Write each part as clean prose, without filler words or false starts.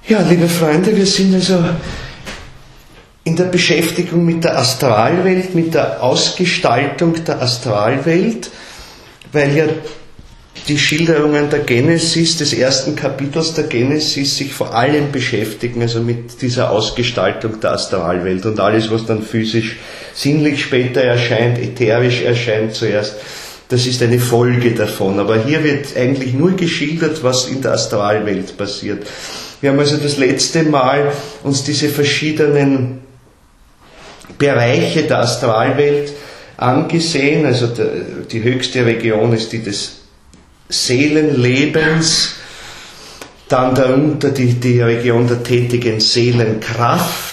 Ja, liebe Freunde, wir sind also in der Beschäftigung mit der Astralwelt, mit der Ausgestaltung der Astralwelt, weil ja die Schilderungen der Genesis, des ersten Kapitels der Genesis, sich vor allem beschäftigen, also mit dieser Ausgestaltung der Astralwelt und alles, was dann physisch, sinnlich später erscheint, ätherisch erscheint zuerst, das ist eine Folge davon. Aber hier wird eigentlich nur geschildert, was in der Astralwelt passiert. Wir haben also das letzte Mal uns diese verschiedenen Bereiche der Astralwelt angesehen. Also die höchste Region ist die des Seelenlebens, dann darunter die Region der tätigen Seelenkraft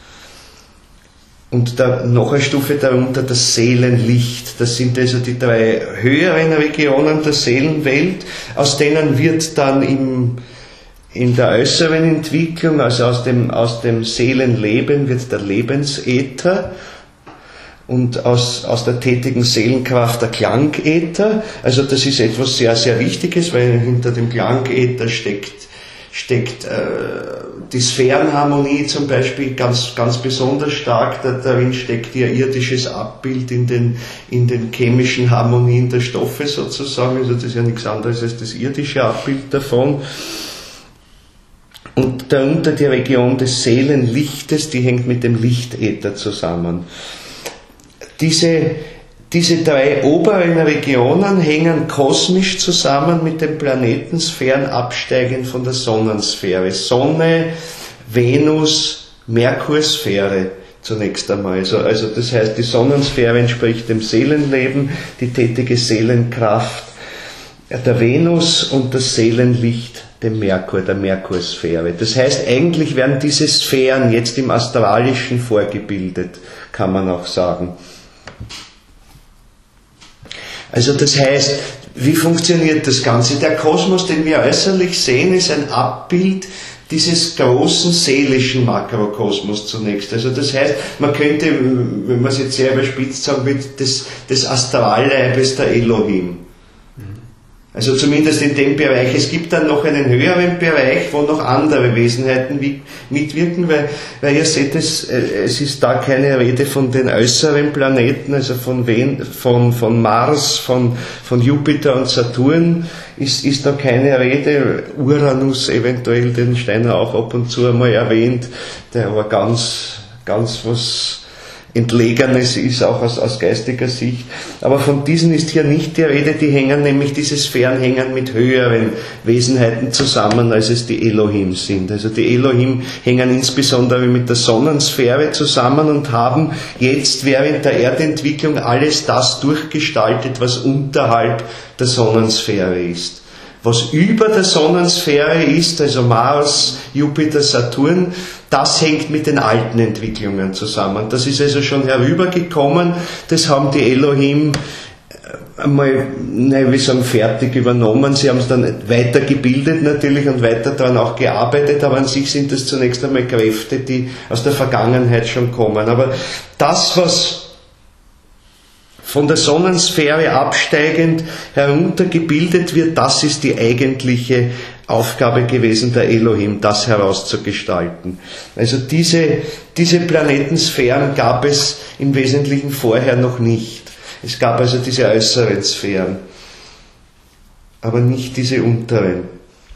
und noch eine Stufe darunter das Seelenlicht. Das sind also die drei höheren Regionen der Seelenwelt, aus denen wird dann in der äußeren Entwicklung, also aus dem Seelenleben wird der Lebensäther und aus der tätigen Seelenkraft der Klangäther. Also das ist etwas sehr, sehr Wichtiges, weil hinter dem Klangäther steckt die Sphärenharmonie zum Beispiel ganz, ganz besonders stark. Darin steckt ihr irdisches Abbild in den chemischen Harmonien der Stoffe sozusagen. Also das ist ja nichts anderes als das irdische Abbild davon. Und darunter die Region des Seelenlichtes, die hängt mit dem Lichtäther zusammen. Diese drei oberen Regionen hängen kosmisch zusammen mit den Planetensphären absteigend von der Sonnensphäre. Sonne, Venus, Merkursphäre zunächst einmal. Also das heißt, die Sonnensphäre entspricht dem Seelenleben, die tätige Seelenkraft der Venus und das Seelenlicht dem Merkur, der Merkursphäre. Das heißt, eigentlich werden diese Sphären jetzt im Astralischen vorgebildet, kann man auch sagen. Also das heißt, wie funktioniert das Ganze? Der Kosmos, den wir äußerlich sehen, ist ein Abbild dieses großen seelischen Makrokosmos zunächst. Also das heißt, man könnte, wenn man es jetzt sehr überspitzt sagen will, des Astralleibes der Elohim. Also zumindest in dem Bereich. Es gibt dann noch einen höheren Bereich, wo noch andere Wesenheiten mitwirken, weil ihr seht, es ist da keine Rede von den äußeren Planeten, also von Mars, von Jupiter und Saturn ist da keine Rede. Uranus eventuell, den Steiner auch ab und zu einmal erwähnt, der aber ganz was Entlegenes ist, auch aus geistiger Sicht. Aber von diesen ist hier nicht die Rede, diese Sphären hängen mit höheren Wesenheiten zusammen, als es die Elohim sind. Also die Elohim hängen insbesondere mit der Sonnensphäre zusammen und haben jetzt während der Erdentwicklung alles das durchgestaltet, was unterhalb der Sonnensphäre ist. Was über der Sonnensphäre ist, also Mars, Jupiter, Saturn, das hängt mit den alten Entwicklungen zusammen. Das ist also schon herübergekommen, das haben die Elohim einmal, fertig übernommen. Sie haben es dann weitergebildet natürlich und weiter daran auch gearbeitet, aber an sich sind das zunächst einmal Kräfte, die aus der Vergangenheit schon kommen. Aber das, was von der Sonnensphäre absteigend heruntergebildet wird, das ist die eigentliche Aufgabe gewesen der Elohim, das herauszugestalten. Also diese Planetensphären gab es im Wesentlichen vorher noch nicht. Es gab also diese äußeren Sphären, aber nicht diese unteren.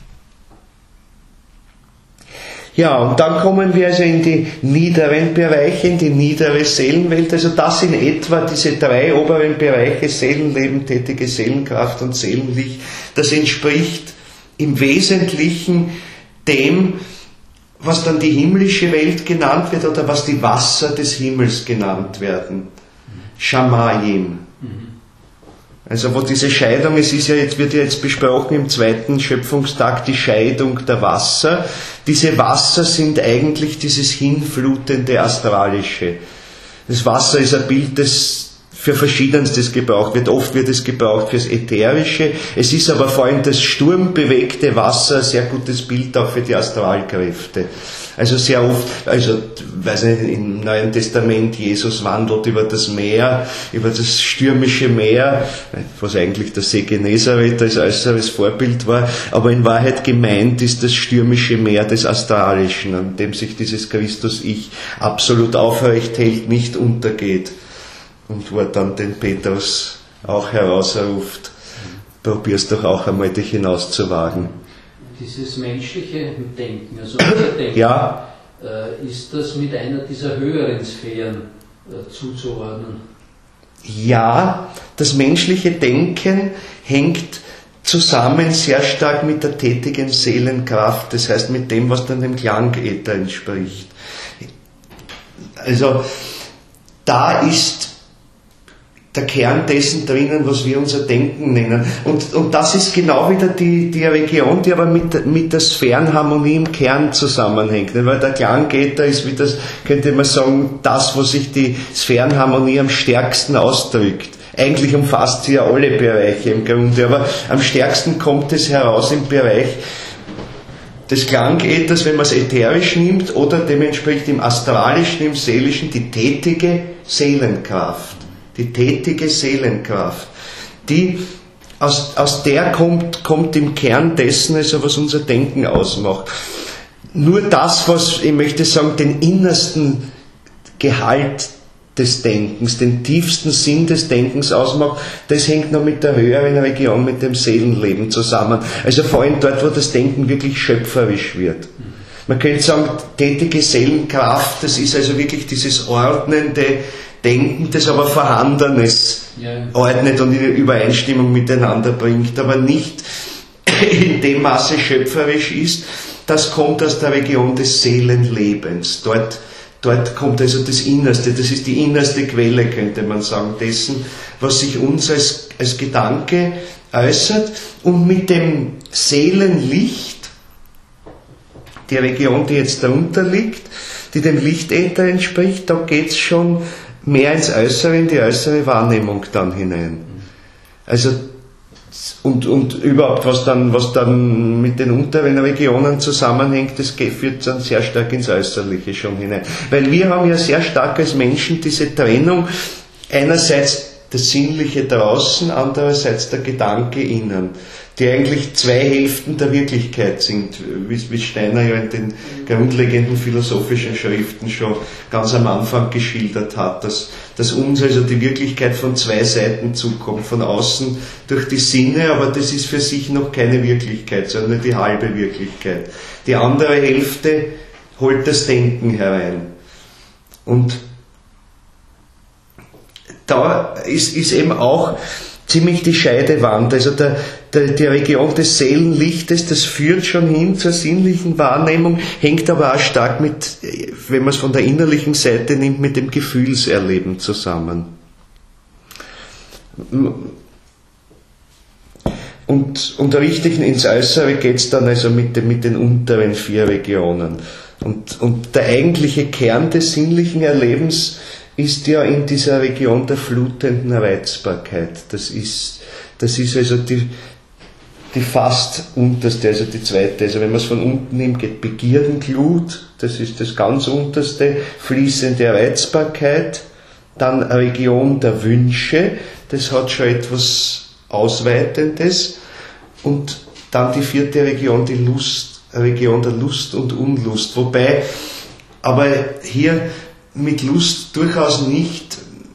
Ja, und dann kommen wir also in die niederen Bereiche, in die niedere Seelenwelt. Also das in etwa, diese drei oberen Bereiche, Seelenleben, tätige Seelenkraft und Seelenlicht, das entspricht im Wesentlichen dem, was dann die himmlische Welt genannt wird oder was die Wasser des Himmels genannt werden. Shamayim. Also wo diese Scheidung, wird ja jetzt besprochen im zweiten Schöpfungstag, die Scheidung der Wasser. Diese Wasser sind eigentlich dieses hinflutende Astralische. Das Wasser ist ein Bild für Verschiedenstes gebraucht wird. Oft wird es gebraucht fürs Ätherische. Es ist aber vor allem das sturmbewegte Wasser ein sehr gutes Bild auch für die Astralkräfte. Also sehr oft, weiß nicht, im Neuen Testament, Jesus wandelt über das Meer, über das stürmische Meer, was eigentlich der See Genezareth als äußeres Vorbild war, aber in Wahrheit gemeint ist das stürmische Meer des Astralischen, an dem sich dieses Christus-Ich absolut aufrecht hält, nicht untergeht. Und wo er dann den Petrus auch herausruft, probier's doch auch einmal, dich hinauszuwagen. Dieses menschliche Denken, also unser Denken, ja. Ist das mit einer dieser höheren Sphären zuzuordnen? Ja, das menschliche Denken hängt zusammen sehr stark mit der tätigen Seelenkraft, das heißt mit dem, was dann dem Klangäther entspricht. Also da ist der Kern dessen drinnen, was wir unser Denken nennen. Und das ist genau wieder die Region, die aber mit der Sphärenharmonie im Kern zusammenhängt. Weil der Klangäther ist, wie das, könnte man sagen, das, wo sich die Sphärenharmonie am stärksten ausdrückt. Eigentlich umfasst sie ja alle Bereiche im Grunde, aber am stärksten kommt es heraus im Bereich des Klangäthers, wenn man es ätherisch nimmt, oder dem entspricht im Astralischen, im Seelischen die tätige Seelenkraft. Die tätige Seelenkraft, die aus der kommt im Kern dessen, also was unser Denken ausmacht. Nur das, was, ich möchte sagen, den innersten Gehalt des Denkens, den tiefsten Sinn des Denkens ausmacht, das hängt noch mit der höheren Region, mit dem Seelenleben zusammen. Also vor allem dort, wo das Denken wirklich schöpferisch wird. Man könnte sagen, tätige Seelenkraft, das ist also wirklich dieses ordnende Denken, das aber Vorhandenes ordnet und in Übereinstimmung miteinander bringt, aber nicht in dem Maße schöpferisch ist. Das kommt aus der Region des Seelenlebens. Dort kommt also das Innerste, das ist die innerste Quelle, könnte man sagen, dessen, was sich uns als Gedanke äußert. Und mit dem Seelenlicht, die Region, die jetzt darunter liegt, die dem Lichtäther entspricht, da geht es schon mehr ins Äußere, in die äußere Wahrnehmung dann hinein. Also, und überhaupt, was dann mit den unteren Regionen zusammenhängt, das führt dann sehr stark ins Äußerliche schon hinein. Weil wir haben ja sehr stark als Menschen diese Trennung, einerseits das Sinnliche draußen, andererseits der Gedanke innen, die eigentlich zwei Hälften der Wirklichkeit sind, wie Steiner ja in den grundlegenden philosophischen Schriften schon ganz am Anfang geschildert hat, dass uns also die Wirklichkeit von zwei Seiten zukommt, von außen durch die Sinne, aber das ist für sich noch keine Wirklichkeit, sondern nur die halbe Wirklichkeit. Die andere Hälfte holt das Denken herein. Und da ist eben auch ziemlich die Scheidewand, also die Region des Seelenlichtes, das führt schon hin zur sinnlichen Wahrnehmung, hängt aber auch stark mit, wenn man es von der innerlichen Seite nimmt, mit dem Gefühlserleben zusammen. Und richtig ins Äußere geht es dann also mit den unteren 4 Regionen. Und der eigentliche Kern des sinnlichen Erlebens ist ja in dieser Region der flutenden Reizbarkeit. Das ist also die fast unterste, also die zweite. Also wenn man es von unten nimmt, geht Begierdenflut, das ist das ganz unterste, fließende Reizbarkeit, dann Region der Wünsche, das hat schon etwas Ausweitendes, und dann die 4. Region, die Lust, Region der Lust und Unlust, wobei aber hier mit Lust durchaus nicht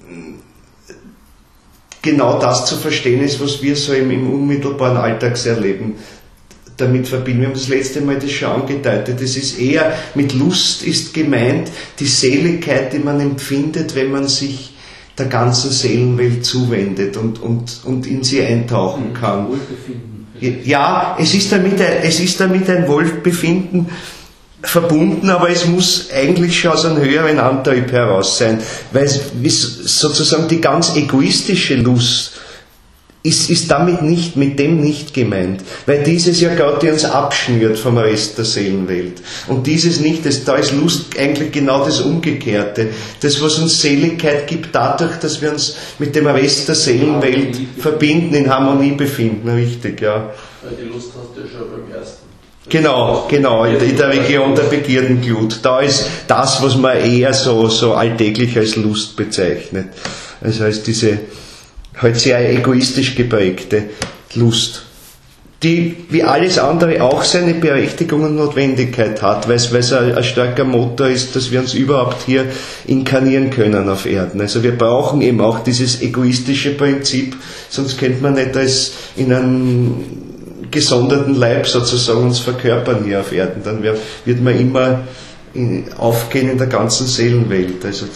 genau das zu verstehen ist, was wir so im unmittelbaren Alltagserleben damit verbinden. Wir haben das letzte Mal das schon angedeutet. Es ist eher, mit Lust ist gemeint die Seligkeit, die man empfindet, wenn man sich der ganzen Seelenwelt zuwendet und in sie eintauchen kann. Ja, es ist damit ein Wohlbefinden verbunden, aber es muss eigentlich schon aus einem höheren Antrieb heraus sein, weil es sozusagen die ganz egoistische Lust ist damit mit dem nicht gemeint. Weil dieses ja gerade die uns abschnürt vom Rest der Seelenwelt. Und dieses nicht, da ist Lust eigentlich genau das Umgekehrte. Das, was uns Seligkeit gibt, dadurch, dass wir uns mit dem Rest der Seelenwelt verbinden, in Harmonie befinden, richtig, ja. Weil die Lust hast du ja schon beim ersten. Genau, in der Region der Begierden-Glut. Da ist das, was man eher so alltäglich als Lust bezeichnet. Also als diese halt sehr egoistisch geprägte Lust, die wie alles andere auch seine Berechtigung und Notwendigkeit hat, weil es ein starker Motor ist, dass wir uns überhaupt hier inkarnieren können auf Erden. Also wir brauchen eben auch dieses egoistische Prinzip, sonst könnte man nicht als in einem gesonderten Leib sozusagen uns verkörpern hier auf Erden. Dann wird man immer aufgehen in der ganzen Seelenwelt. Also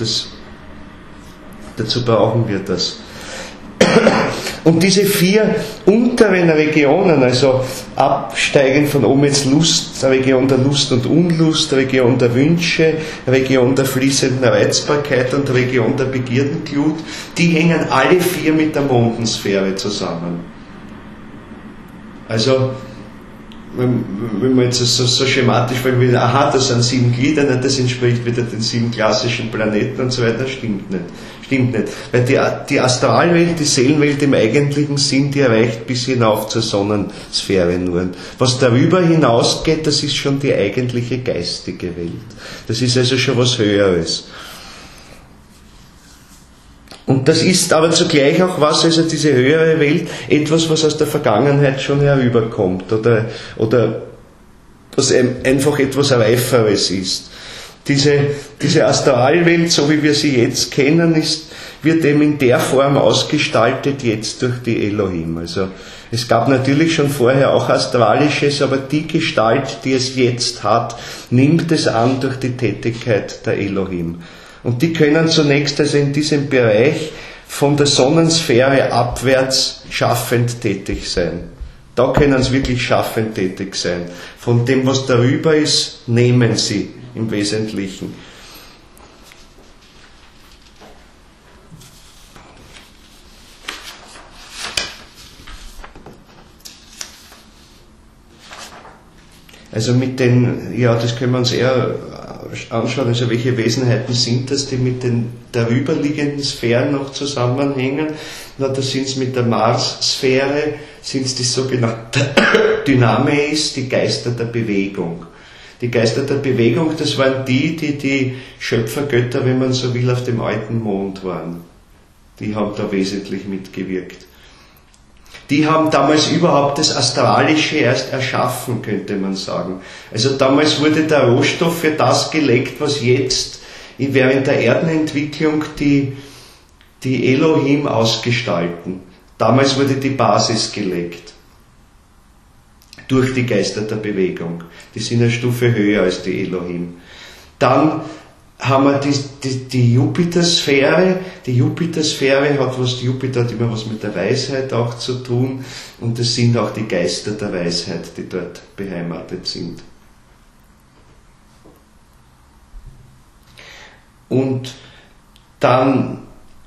dazu brauchen wir das. Und diese 4 unteren Regionen, also absteigend von oben jetzt Lust, Region der Lust und Unlust, Region der Wünsche, Region der fließenden Reizbarkeit und Region der Begierdenglut, die hängen alle 4 mit der Mondensphäre zusammen. Also, wenn man jetzt so schematisch, weil wir, das sind 7 Glieder, das entspricht wieder den 7 klassischen Planeten und so weiter, stimmt nicht. Weil die Astralwelt, die Seelenwelt im eigentlichen Sinn, die erreicht bis hinauf zur Sonnensphäre nur. Was darüber hinausgeht, das ist schon die eigentliche geistige Welt. Das ist also schon was Höheres. Und das ist aber zugleich auch was, also diese höhere Welt, etwas, was aus der Vergangenheit schon herüberkommt oder was einfach etwas Reiferes ist. Diese Astralwelt, so wie wir sie jetzt kennen, wird eben in der Form ausgestaltet jetzt durch die Elohim. Also es gab natürlich schon vorher auch Astralisches, aber die Gestalt, die es jetzt hat, nimmt es an durch die Tätigkeit der Elohim. Und die können zunächst also in diesem Bereich von der Sonnensphäre abwärts schaffend tätig sein. Da können sie wirklich schaffend tätig sein. Von dem, was darüber ist, nehmen sie im Wesentlichen. Also mit den, das können wir uns eher anschauen, also welche Wesenheiten sind das, die mit den darüberliegenden Sphären noch zusammenhängen. Das sind es mit der Mars-Sphäre, sind es die sogenannten Dynameis, die Geister der Bewegung. Die Geister der Bewegung, das waren die Schöpfergötter, wenn man so will, auf dem alten Mond waren. Die haben da wesentlich mitgewirkt. Die haben damals überhaupt das Astralische erst erschaffen, könnte man sagen. Also damals wurde der Rohstoff für das gelegt, was jetzt während der Erdenentwicklung die Elohim ausgestalten. Damals wurde die Basis gelegt. Durch die Geister der Bewegung. Die sind eine Stufe höher als die Elohim. Dann haben wir die Jupitersphäre. Die Jupitersphäre Jupiter hat immer was mit der Weisheit auch zu tun, und es sind auch die Geister der Weisheit, die dort beheimatet sind. Und dann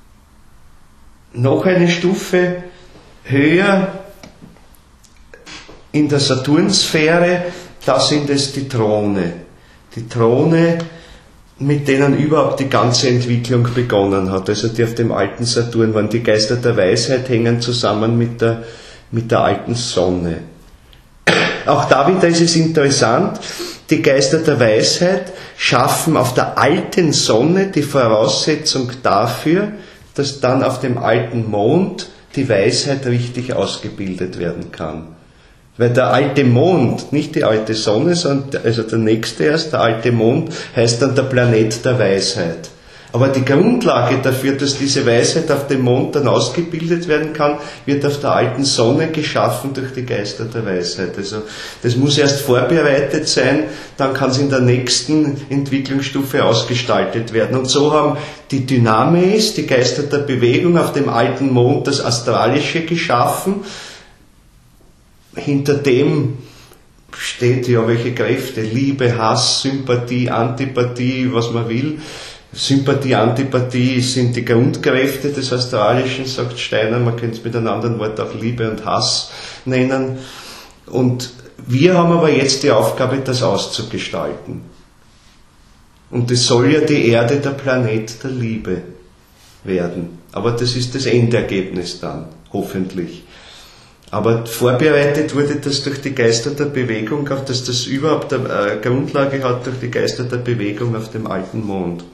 noch eine Stufe höher in der Saturnsphäre, da sind es die Throne. Die Throne, mit denen überhaupt die ganze Entwicklung begonnen hat. Also die auf dem alten Saturn waren. Die Geister der Weisheit hängen zusammen mit der alten Sonne. Auch da wieder ist es interessant, die Geister der Weisheit schaffen auf der alten Sonne die Voraussetzung dafür, dass dann auf dem alten Mond die Weisheit richtig ausgebildet werden kann. Weil der alte Mond, nicht die alte Sonne, sondern also der nächste erst, der alte Mond, heißt dann der Planet der Weisheit. Aber die Grundlage dafür, dass diese Weisheit auf dem Mond dann ausgebildet werden kann, wird auf der alten Sonne geschaffen durch die Geister der Weisheit. Also das muss erst vorbereitet sein, dann kann es in der nächsten Entwicklungsstufe ausgestaltet werden. Und so haben die Dynameis, die Geister der Bewegung, auf dem alten Mond das Astralische geschaffen. Hinter dem steht ja welche Kräfte, Liebe, Hass, Sympathie, Antipathie, was man will. Sympathie, Antipathie sind die Grundkräfte des Astralischen, sagt Steiner. Man könnte es mit einem anderen Wort auch Liebe und Hass nennen. Und wir haben aber jetzt die Aufgabe, das auszugestalten. Und es soll ja die Erde der Planet der Liebe werden. Aber das ist das Endergebnis dann, hoffentlich. Aber vorbereitet wurde das durch die Geister der Bewegung, auch dass das überhaupt eine Grundlage hat durch die Geister der Bewegung auf dem alten Mond.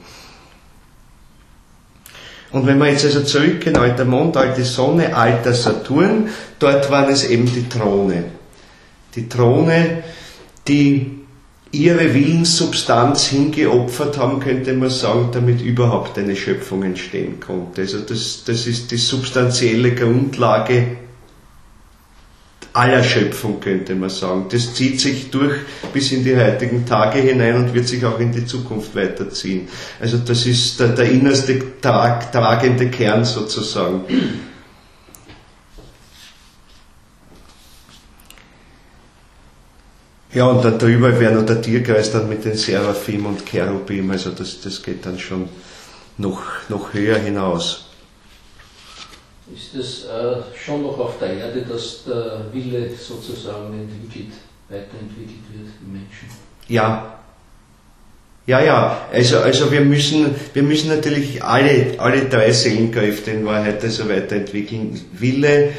Und wenn wir jetzt also zurückgehen, alter Mond, alte Sonne, alter Saturn, dort waren es eben die Throne. Die Throne, die ihre Willenssubstanz hingeopfert haben, könnte man sagen, damit überhaupt eine Schöpfung entstehen konnte. Also das ist die substanzielle Grundlage aller Schöpfung, könnte man sagen. Das zieht sich durch bis in die heutigen Tage hinein und wird sich auch in die Zukunft weiterziehen. Also das ist der innerste tragende Kern sozusagen. Ja, und da drüber wäre noch der Tierkreis dann mit den Seraphim und Cherubim, also das geht dann schon noch höher hinaus. Ist es schon noch auf der Erde, dass der Wille sozusagen weiterentwickelt wird im Menschen? Ja. Also wir müssen natürlich alle drei Seelenkräfte in Wahrheit also weiterentwickeln. Wille,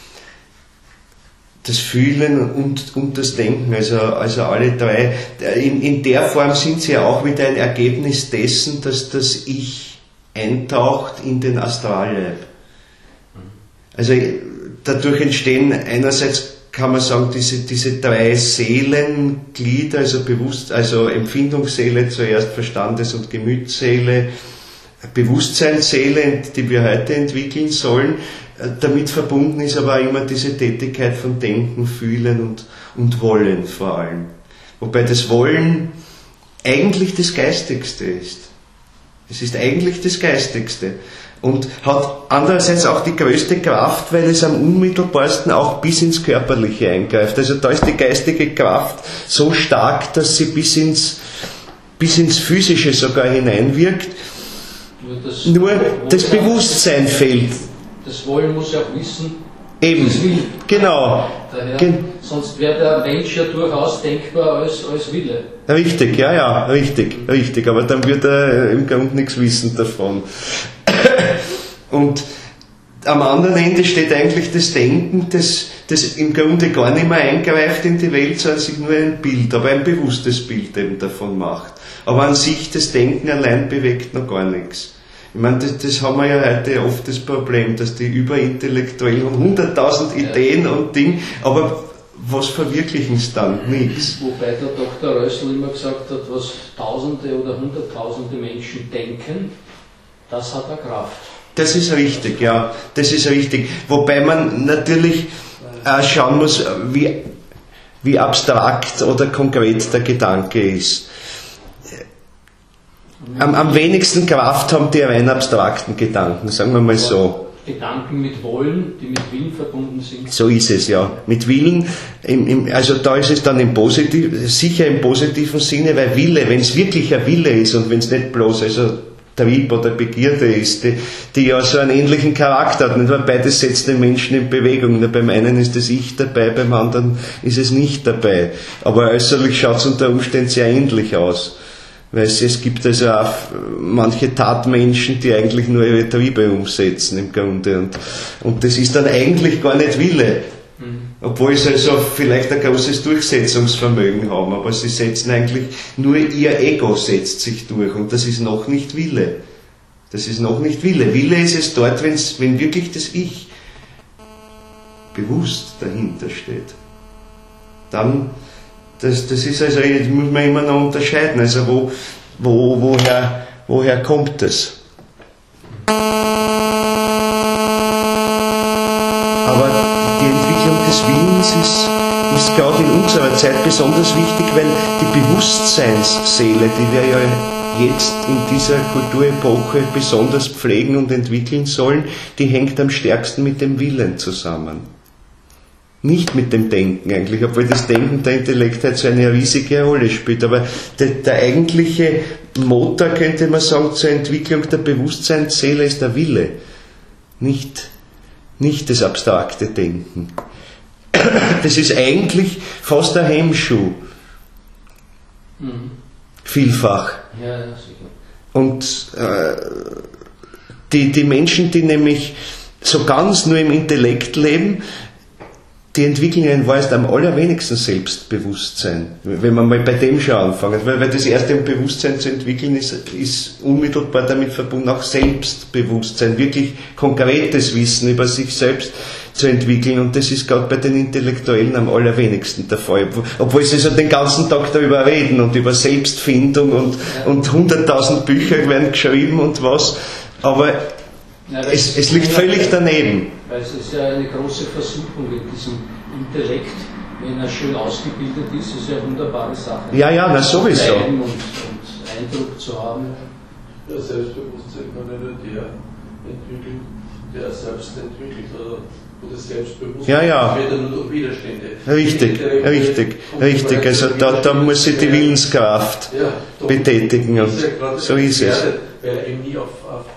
das Fühlen und das Denken, also alle drei. In der Form sind sie ja auch wieder ein Ergebnis dessen, dass das Ich eintaucht in den Astralleib. Also dadurch entstehen einerseits, kann man sagen, diese drei Seelenglieder, also Empfindungsseele zuerst, Verstandes- und Gemütsseele, Bewusstseinsseele, die wir heute entwickeln sollen. Damit verbunden ist aber auch immer diese Tätigkeit von Denken, Fühlen und Wollen vor allem. Wobei das Wollen eigentlich das Geistigste ist. Es ist eigentlich das Geistigste. Und hat andererseits auch die größte Kraft, weil es am unmittelbarsten auch bis ins Körperliche eingreift. Also da ist die geistige Kraft so stark, dass sie bis ins Physische sogar hineinwirkt. Nur das Bewusstsein fehlt. Das Wollen muss ja auch wissen, eben, das will. Genau. Daher, sonst wäre der Mensch ja durchaus denkbar als Wille. Richtig, ja, richtig. Aber dann wird er im Grunde nichts wissen davon. Und am anderen Ende steht eigentlich das Denken, das im Grunde gar nicht mehr eingreift in die Welt, sondern sich nur ein Bild, aber ein bewusstes Bild eben davon macht. Aber an sich das Denken allein bewegt noch gar nichts. Ich meine, das haben wir ja heute oft das Problem, dass die Überintellektuellen haben 100.000 Ideen und Dinge, aber was verwirklichen sie dann? Nichts. Wobei der Dr. Rössl immer gesagt hat, was Tausende oder Hunderttausende Menschen denken, das hat eine Kraft. Das ist richtig, ja. Das ist richtig. Wobei man natürlich schauen muss, wie abstrakt oder konkret der Gedanke ist. Am wenigsten Kraft haben die rein abstrakten Gedanken, sagen wir mal so. Gedanken mit Wollen, die mit Willen verbunden sind. So ist es, ja. Mit Willen, also da ist es dann sicher im positiven Sinne, weil Wille, wenn es wirklich ein Wille ist und wenn es nicht bloß Trieb oder Begierde ist, die ja so einen ähnlichen Charakter hat. Weil beides setzt den Menschen in Bewegung. Nur beim einen ist das Ich dabei, beim anderen ist es nicht dabei. Aber äußerlich schaut es unter Umständen sehr ähnlich aus. Weil es gibt also auch manche Tatmenschen, die eigentlich nur ihre Triebe umsetzen im Grunde. Und das ist dann eigentlich gar nicht Wille. Obwohl sie also vielleicht ein großes Durchsetzungsvermögen haben, aber sie setzen eigentlich, nur ihr Ego setzt sich durch und das ist noch nicht Wille. Das ist noch nicht Wille. Wille ist es dort, wenn wirklich das Ich bewusst dahinter steht. Dann das ist also, das muss man immer noch unterscheiden, also woher kommt das? Aber die Entwicklung des Willens ist gerade in unserer Zeit besonders wichtig, weil die Bewusstseinsseele, die wir ja jetzt in dieser Kulturepoche besonders pflegen und entwickeln sollen, die hängt am stärksten mit dem Willen zusammen. Nicht mit dem Denken eigentlich, obwohl das Denken der Intellekt halt so eine riesige Rolle spielt, aber der eigentliche Motor, könnte man sagen, zur Entwicklung der Bewusstseinsseele ist der Wille, nicht das abstrakte Denken. Das ist eigentlich fast ein Hemmschuh. Vielfach. Ja, sicher. Und die Menschen, die nämlich so ganz nur im Intellekt leben, die entwickeln ja in Wahrheit am allerwenigsten Selbstbewusstsein, wenn man mal bei dem schon anfangen. Weil das erste Bewusstsein zu entwickeln ist unmittelbar damit verbunden, auch Selbstbewusstsein, wirklich konkretes Wissen über sich selbst zu entwickeln. Und das ist gerade bei den Intellektuellen am allerwenigsten der Fall. Obwohl sie so den ganzen Tag darüber reden und über Selbstfindung und 100.000 Bücher werden geschrieben und was. Aber es liegt völlig daneben. Weil es ist ja eine große Versuchung in diesem Intellekt, wenn er schön ausgebildet ist, ist ja eine wunderbare Sache. Ja, na sowieso. Und Eindruck zu haben. Ja, Selbstbewusstsein kann ja nur der entwickeln, der selbst entwickelt oder Selbstbewusstsein. Ja. Wird nur durch Widerstände. Richtig. Also da muss sich die Willenskraft betätigen. Und so ist es. Weil er eben nie auf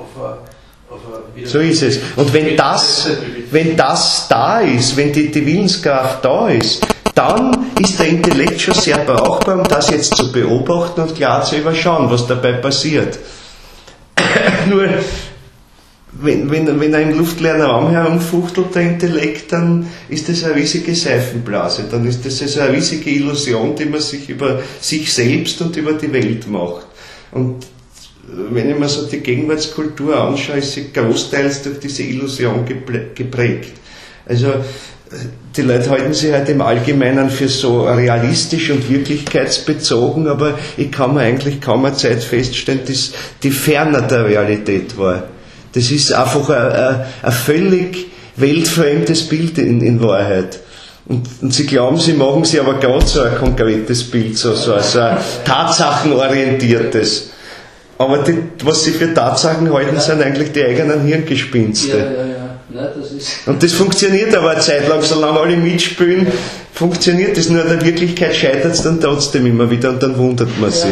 so ist es. Und wenn das da ist, wenn die Willenskraft da ist, dann ist der Intellekt schon sehr brauchbar, um das jetzt zu beobachten und klar zu überschauen, was dabei passiert. Nur, wenn er im luftleeren Raum herumfuchtelt, der Intellekt, dann ist das eine riesige Seifenblase. Dann ist das also eine riesige Illusion, die man sich über sich selbst und über die Welt macht. Und wenn ich mir so die Gegenwartskultur anschaue, ist sie großteils durch diese Illusion geprägt. Also die Leute halten sich halt im Allgemeinen für so realistisch und wirklichkeitsbezogen, aber ich kann mir eigentlich kaum eine Zeit feststellen, dass die ferner der Realität war. Das ist einfach ein völlig weltfremdes Bild in Wahrheit. Und sie glauben, sie machen sich aber gerade so ein konkretes Bild, so ein tatsachenorientiertes. Aber was sie für Tatsachen halten, sind eigentlich die eigenen Hirngespinste. Ja. Nein, das ist und das funktioniert aber eine Zeit lang, solange alle mitspielen, funktioniert das. Nur in der Wirklichkeit scheitert es dann trotzdem immer wieder und dann wundert man sich.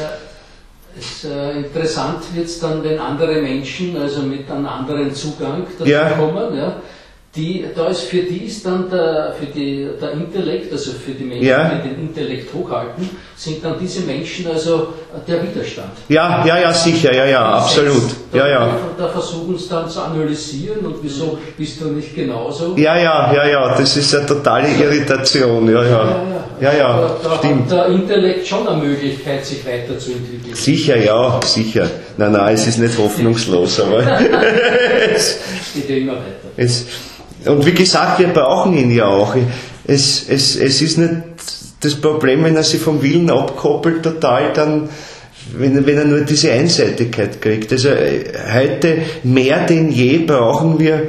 Interessant wird es dann, wenn andere Menschen, also mit einem anderen Zugang dazu kommen, für die ist dann der Intellekt, also für die Menschen, die den Intellekt hochhalten, sind dann diese Menschen also der Widerstand. Ja, sicher, absolut. Da versuchen sie dann zu analysieren und wieso bist du nicht genauso? Ja, das ist eine totale Irritation, stimmt. Da hat der Intellekt schon eine Möglichkeit, sich weiterzuentwickeln. Sicher. Nein, es ist nicht hoffnungslos, aber es geht ja immer weiter. Und wie gesagt, wir brauchen ihn ja auch. Es ist nicht das Problem, wenn er sich vom Willen abkoppelt total, dann, wenn er nur diese Einseitigkeit kriegt. Also heute mehr denn je brauchen wir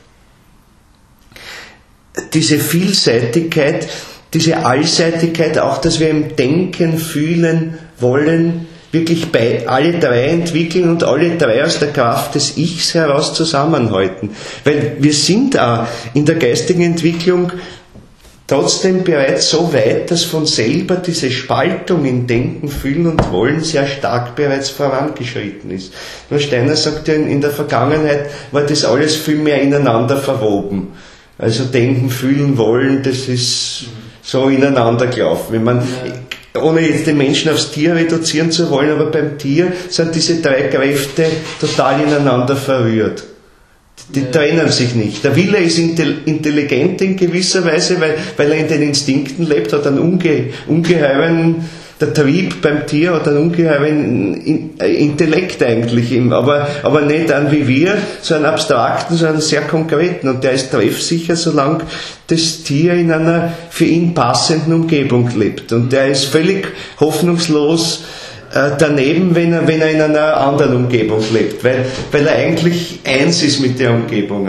diese Vielseitigkeit, diese Allseitigkeit, auch dass wir im Denken, Fühlen, Wollen wirklich alle drei entwickeln und alle drei aus der Kraft des Ichs heraus zusammenhalten. Weil wir sind auch in der geistigen Entwicklung trotzdem bereits so weit, dass von selber diese Spaltung in Denken, Fühlen und Wollen sehr stark bereits vorangeschritten ist. Nur Steiner sagt ja, in der Vergangenheit war das alles viel mehr ineinander verwoben. Also Denken, Fühlen, Wollen, das ist so ineinander gelaufen. Wenn man ohne jetzt den Menschen aufs Tier reduzieren zu wollen, aber beim Tier sind diese drei Kräfte total ineinander verrührt. Die trennen sich nicht. Der Wille ist intelligent in gewisser Weise, weil er in den Instinkten lebt, hat einen ungeheuren, der Trieb beim Tier hat einen ungeheuren Intellekt eigentlich, aber nicht einen wie wir, so einen abstrakten, sondern einen sehr konkreten. Und der ist treffsicher, solange das Tier in einer für ihn passenden Umgebung lebt. Und der ist völlig hoffnungslos daneben, wenn er in einer anderen Umgebung lebt, weil er eigentlich eins ist mit der Umgebung.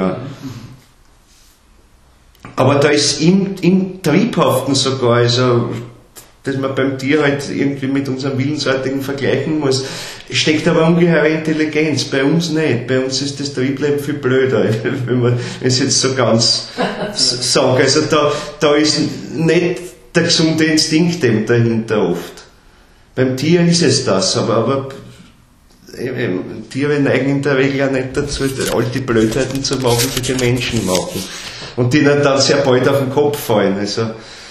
Aber da ist im Triebhaften sogar, also dass man beim Tier halt irgendwie mit unserem Willensartigen vergleichen muss, steckt aber ungeheure Intelligenz. Bei uns nicht. Bei uns ist das Triebleben viel blöder, wenn man es jetzt so ganz sagt. Also da ist nicht der gesunde Instinkt eben dahinter oft. Beim Tier ist es das, aber Tiere neigen in der Regel auch nicht dazu, all die Blödheiten zu machen, die die Menschen machen. Und die ihnen dann sehr bald auf den Kopf fallen. Also.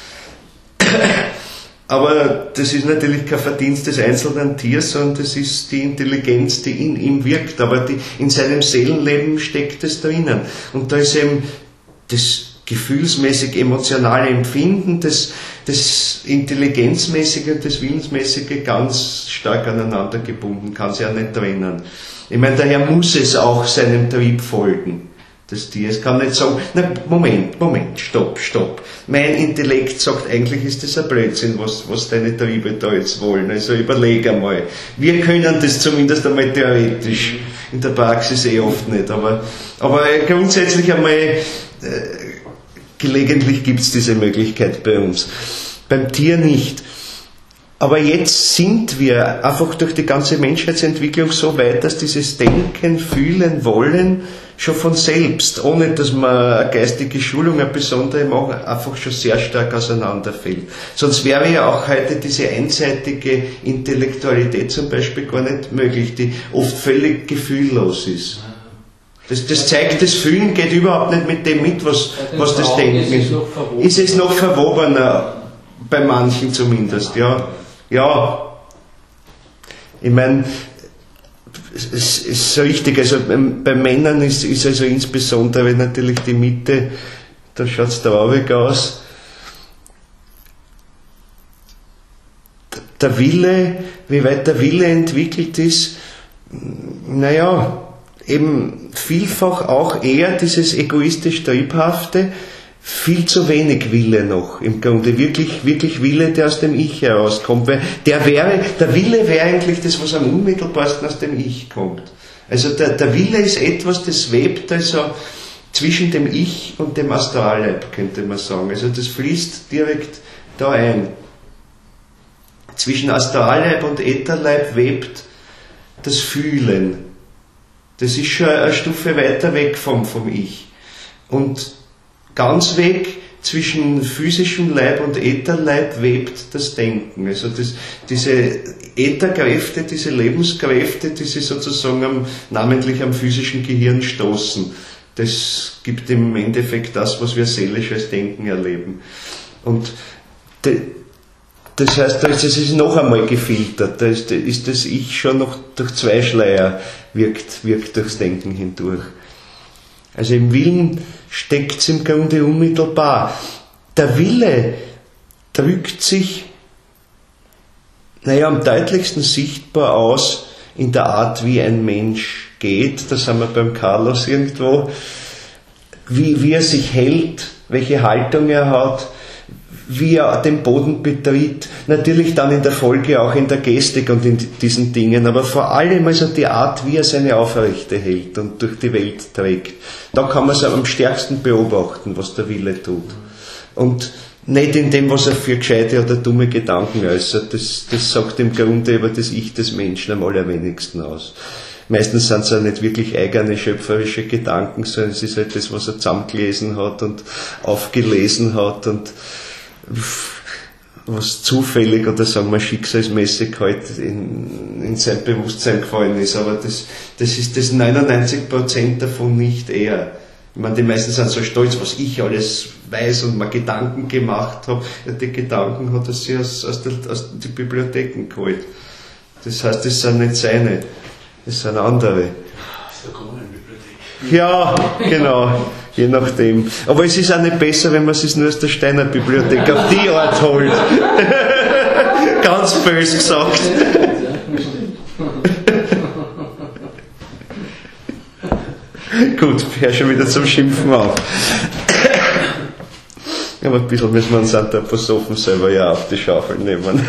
Aber das ist natürlich kein Verdienst des einzelnen Tiers, sondern das ist die Intelligenz, die in ihm wirkt. Aber in seinem Seelenleben steckt es drinnen. Und da ist eben das gefühlsmäßig emotionale Empfinden, das intelligenzmäßige und das willensmäßige ganz stark aneinander gebunden, kann sich ja nicht trennen. Ich meine, daher muss es auch seinem Trieb folgen, das Tier. Es kann nicht sagen, na, Moment, stopp. Mein Intellekt sagt, eigentlich ist das ein Blödsinn, was deine Triebe da jetzt wollen. Also überleg einmal. Wir können das zumindest einmal theoretisch, in der Praxis oft nicht, aber grundsätzlich einmal, gelegentlich gibt es diese Möglichkeit bei uns. Beim Tier nicht. Aber jetzt sind wir einfach durch die ganze Menschheitsentwicklung so weit, dass dieses Denken, Fühlen, Wollen schon von selbst, ohne dass man eine geistige Schulung, eine besondere machen, einfach schon sehr stark auseinanderfällt. Sonst wäre ja auch heute diese einseitige Intellektualität zum Beispiel gar nicht möglich, die oft völlig gefühllos ist. Das zeigt, das Fühlen geht überhaupt nicht mit dem mit, was das Denken ist. Ist es noch verwobener, bei manchen zumindest, ja. Ja. Ich meine, es ist so richtig, also bei Männern ist also insbesondere natürlich die Mitte, da schaut es traurig aus. Der Wille, wie weit der Wille entwickelt ist, naja, eben vielfach auch eher dieses egoistisch Triebhafte, viel zu wenig Wille noch im Grunde, wirklich Wille, der aus dem Ich herauskommt, weil der Wille wäre eigentlich das, was am unmittelbarsten aus dem Ich kommt. Also der Wille ist etwas, das webt also zwischen dem Ich und dem Astralleib, könnte man sagen. Also das fließt direkt da ein. Zwischen Astralleib und Ätherleib webt das Fühlen. Das ist schon eine Stufe weiter weg vom Ich. Und ganz weg zwischen physischem Leib und Ätherleib webt das Denken. Also diese Ätherkräfte, diese Lebenskräfte, die sich sozusagen namentlich am physischen Gehirn stoßen, das gibt im Endeffekt das, was wir seelisch als Denken erleben. Und das heißt, es ist noch einmal gefiltert, da ist das Ich schon noch durch zwei Schleier, wirkt durchs Denken hindurch. Also im Willen steckt es im Grunde unmittelbar. Der Wille drückt sich, am deutlichsten sichtbar aus in der Art, wie ein Mensch geht, da sind wir beim Carlos irgendwo, wie er sich hält, welche Haltung er hat, wie er den Boden betritt, natürlich dann in der Folge auch in der Gestik und in diesen Dingen, aber vor allem also die Art, wie er seine Aufrechte hält und durch die Welt trägt. Da kann man es am stärksten beobachten, was der Wille tut. Und nicht in dem, was er für gescheite oder dumme Gedanken äußert, das sagt im Grunde über das Ich des Menschen am allerwenigsten aus. Meistens sind es ja nicht wirklich eigene schöpferische Gedanken, sondern es ist halt das, was er zusammengelesen hat und aufgelesen hat und was zufällig oder sagen wir schicksalsmäßig halt in sein Bewusstsein gefallen ist, aber das ist das 99% davon nicht er. Ich meine, die meisten sind so stolz, was ich alles weiß und mir Gedanken gemacht habe. Ja, die Gedanken hat er sich aus den Bibliotheken geholt. Das heißt, das sind nicht seine, das sind andere. Aus der Kronenbibliothek. Ja, genau. Je nachdem. Aber es ist auch nicht besser, wenn man es nur aus der Steiner Bibliothek auf die Art holt. Ganz bös gesagt. Gut, ich höre schon wieder zum Schimpfen auf. Aber ein bisschen müssen wir uns an der Philosophen selber ja auf die Schaufel nehmen.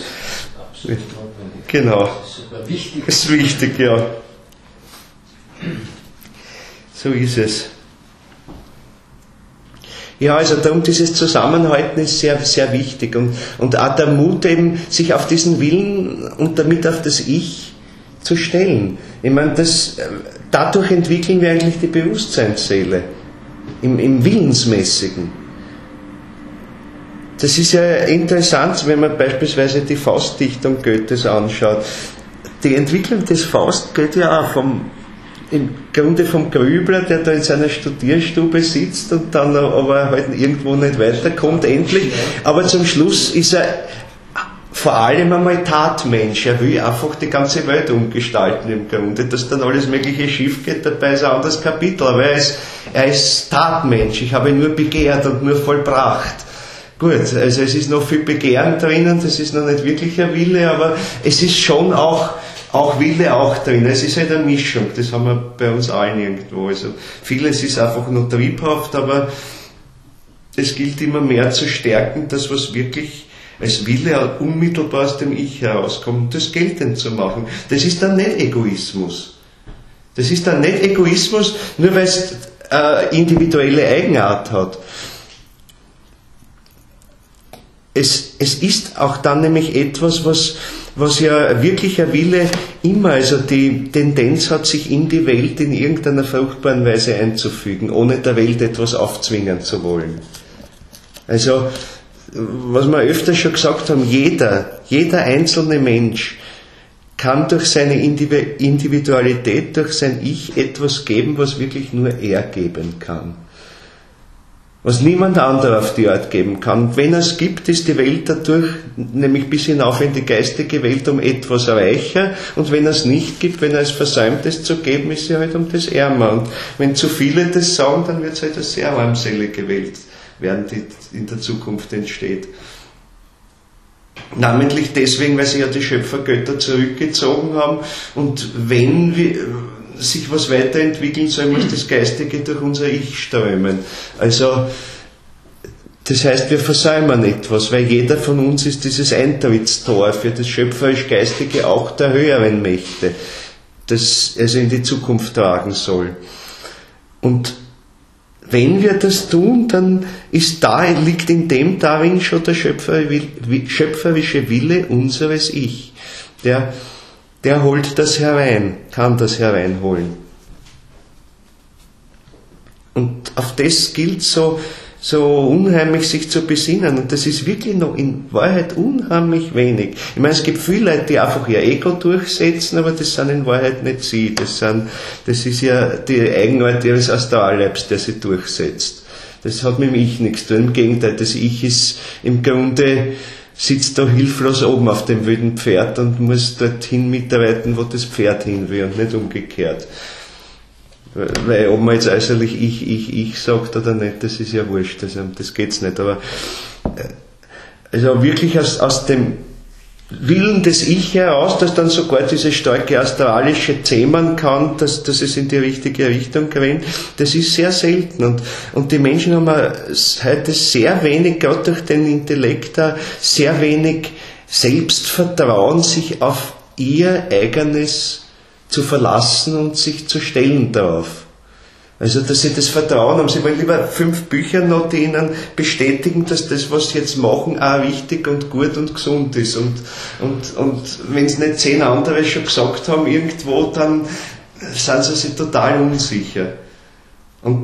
Genau. Das ist wichtig, ja. So ist es. Ja, also darum dieses Zusammenhalten ist sehr, sehr wichtig und auch der Mut eben, sich auf diesen Willen und damit auf das Ich zu stellen. Ich meine, dadurch entwickeln wir eigentlich die Bewusstseinsseele im Willensmäßigen. das ist ja interessant, wenn man beispielsweise die Faustdichtung Goethes anschaut. Die Entwicklung des Faust geht ja auch im Grunde vom Grübler, der da in seiner Studierstube sitzt und dann aber halt irgendwo nicht weiterkommt, endlich. Aber zum Schluss ist er vor allem einmal Tatmensch. Er will einfach die ganze Welt umgestalten im Grunde. Dass dann alles Mögliche schief geht, dabei ist ein anderes Kapitel. Aber er ist Tatmensch. Ich habe nur begehrt und nur vollbracht. Gut, also es ist noch viel Begehren drinnen, das ist noch nicht wirklich ein Wille, aber es ist schon auch Wille auch drin. Es ist halt eine Mischung, das haben wir bei uns allen irgendwo. Also vieles ist einfach nur triebhaft, aber es gilt immer mehr zu stärken, das was wirklich als Wille unmittelbar aus dem Ich herauskommt, das geltend zu machen. Das ist dann nicht Egoismus. Das ist dann nicht Egoismus, nur weil es individuelle Eigenart hat. Es ist auch dann nämlich etwas, was ja wirklich ein Wille immer, also die Tendenz hat, sich in die Welt in irgendeiner fruchtbaren Weise einzufügen, ohne der Welt etwas aufzwingen zu wollen. Also, was wir öfter schon gesagt haben, jeder einzelne Mensch kann durch seine Individualität, durch sein Ich etwas geben, was wirklich nur er geben kann. Was niemand anderer auf die Art geben kann. Wenn er es gibt, ist die Welt dadurch, nämlich bis hinauf in die geistige Welt, um etwas reicher. Und wenn er es nicht gibt, wenn er es versäumt, es zu geben, ist sie halt um das ärmer. Und wenn zu viele das sagen, dann wird es halt eine sehr armselige Welt werden, die in der Zukunft entsteht. Namentlich deswegen, weil sich ja die Schöpfergötter zurückgezogen haben. Und wenn sich was weiterentwickeln soll, muss das Geistige durch unser Ich strömen. Also, das heißt, wir versäumen etwas, weil jeder von uns ist dieses Eintrittstor für das schöpferisch-geistige auch der höheren Mächte, das also in die Zukunft tragen soll. Und wenn wir das tun, dann liegt in dem darin schon der schöpferische Wille unseres Ich. Der holt das herein, kann das hereinholen. Und auf das gilt so unheimlich sich zu besinnen. Und das ist wirklich noch in Wahrheit unheimlich wenig. Ich meine, es gibt viele Leute, die einfach ihr Ego durchsetzen, aber das sind in Wahrheit nicht sie. Das ist ja die Eigenart ihres Astralleibs, der sie durchsetzt. Das hat mit dem Ich nichts zu tun. Im Gegenteil, das Ich ist im Grunde, sitzt da hilflos oben auf dem wilden Pferd und muss dorthin mitarbeiten, wo das Pferd hin will und nicht umgekehrt. Weil ob man jetzt äußerlich ich sagt oder nicht, das ist ja wurscht, das geht's nicht. Aber also wirklich aus dem Willen des Ich heraus, dass dann sogar diese starke astralische zähmen kann, dass es in die richtige Richtung rennt, das ist sehr selten. Und die Menschen haben heute sehr wenig, gerade durch den Intellekt, sehr wenig Selbstvertrauen, sich auf ihr eigenes zu verlassen und sich zu stellen darauf. Also, dass sie das Vertrauen haben, sie wollen lieber 5 Bücher noch, die ihnen bestätigen, dass das, was sie jetzt machen, auch richtig und gut und gesund ist. Und wenn es nicht 10 andere schon gesagt haben irgendwo, dann sind sie sich total unsicher. Und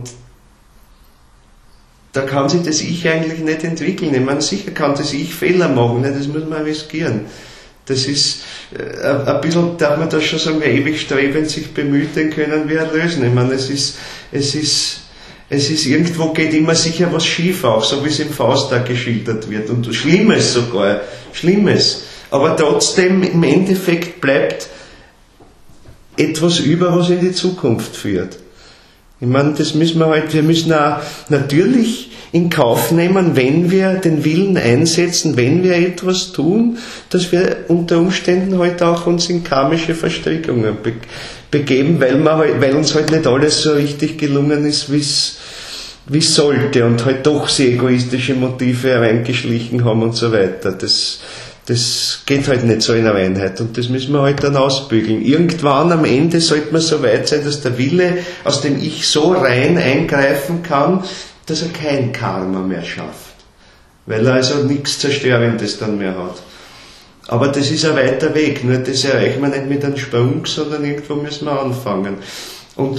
da kann sich das Ich eigentlich nicht entwickeln. Ich meine, sicher kann das Ich Fehler machen, das muss man riskieren. Das ist, ein bisschen, darf man das schon sagen, wer ewig strebend sich bemüht, den können wir erlösen. Ich meine, es ist irgendwo geht immer sicher was schief auch, so wie es im Faust da geschildert wird. Und Schlimmes sogar. Schlimmes. Aber trotzdem, im Endeffekt bleibt etwas über, was in die Zukunft führt. Ich meine, wir müssen auch natürlich in Kauf nehmen, wenn wir den Willen einsetzen, wenn wir etwas tun, dass wir unter Umständen halt auch uns in karmische Verstrickungen begeben, weil uns halt nicht alles so richtig gelungen ist, wie es sollte und halt doch sehr egoistische Motive hereingeschlichen haben und so weiter. Das geht halt nicht so in der Reinheit und das müssen wir halt dann ausbügeln. Irgendwann am Ende sollte man so weit sein, dass der Wille aus dem Ich so rein eingreifen kann, dass er kein Karma mehr schafft. Weil er also nichts Zerstörendes dann mehr hat. Aber das ist ein weiter Weg, nur das erreichen wir nicht mit einem Sprung, sondern irgendwo müssen wir anfangen. Und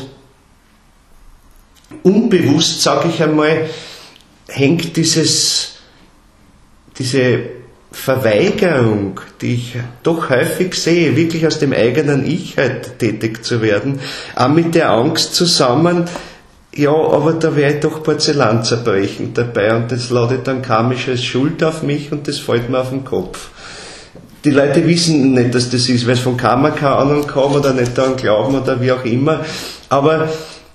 unbewusst, sage ich einmal, hängt dieses diese Verweigerung, die ich doch häufig sehe, wirklich aus dem eigenen Ich halt tätig zu werden, auch mit der Angst zusammen, ja, aber da wäre ich doch Porzellan zerbrechen dabei und das lade dann karmisch als Schuld auf mich und das fällt mir auf den Kopf. Die Leute wissen nicht, dass das ist, weil es von Karma keine Ahnung haben oder nicht daran glauben oder wie auch immer, aber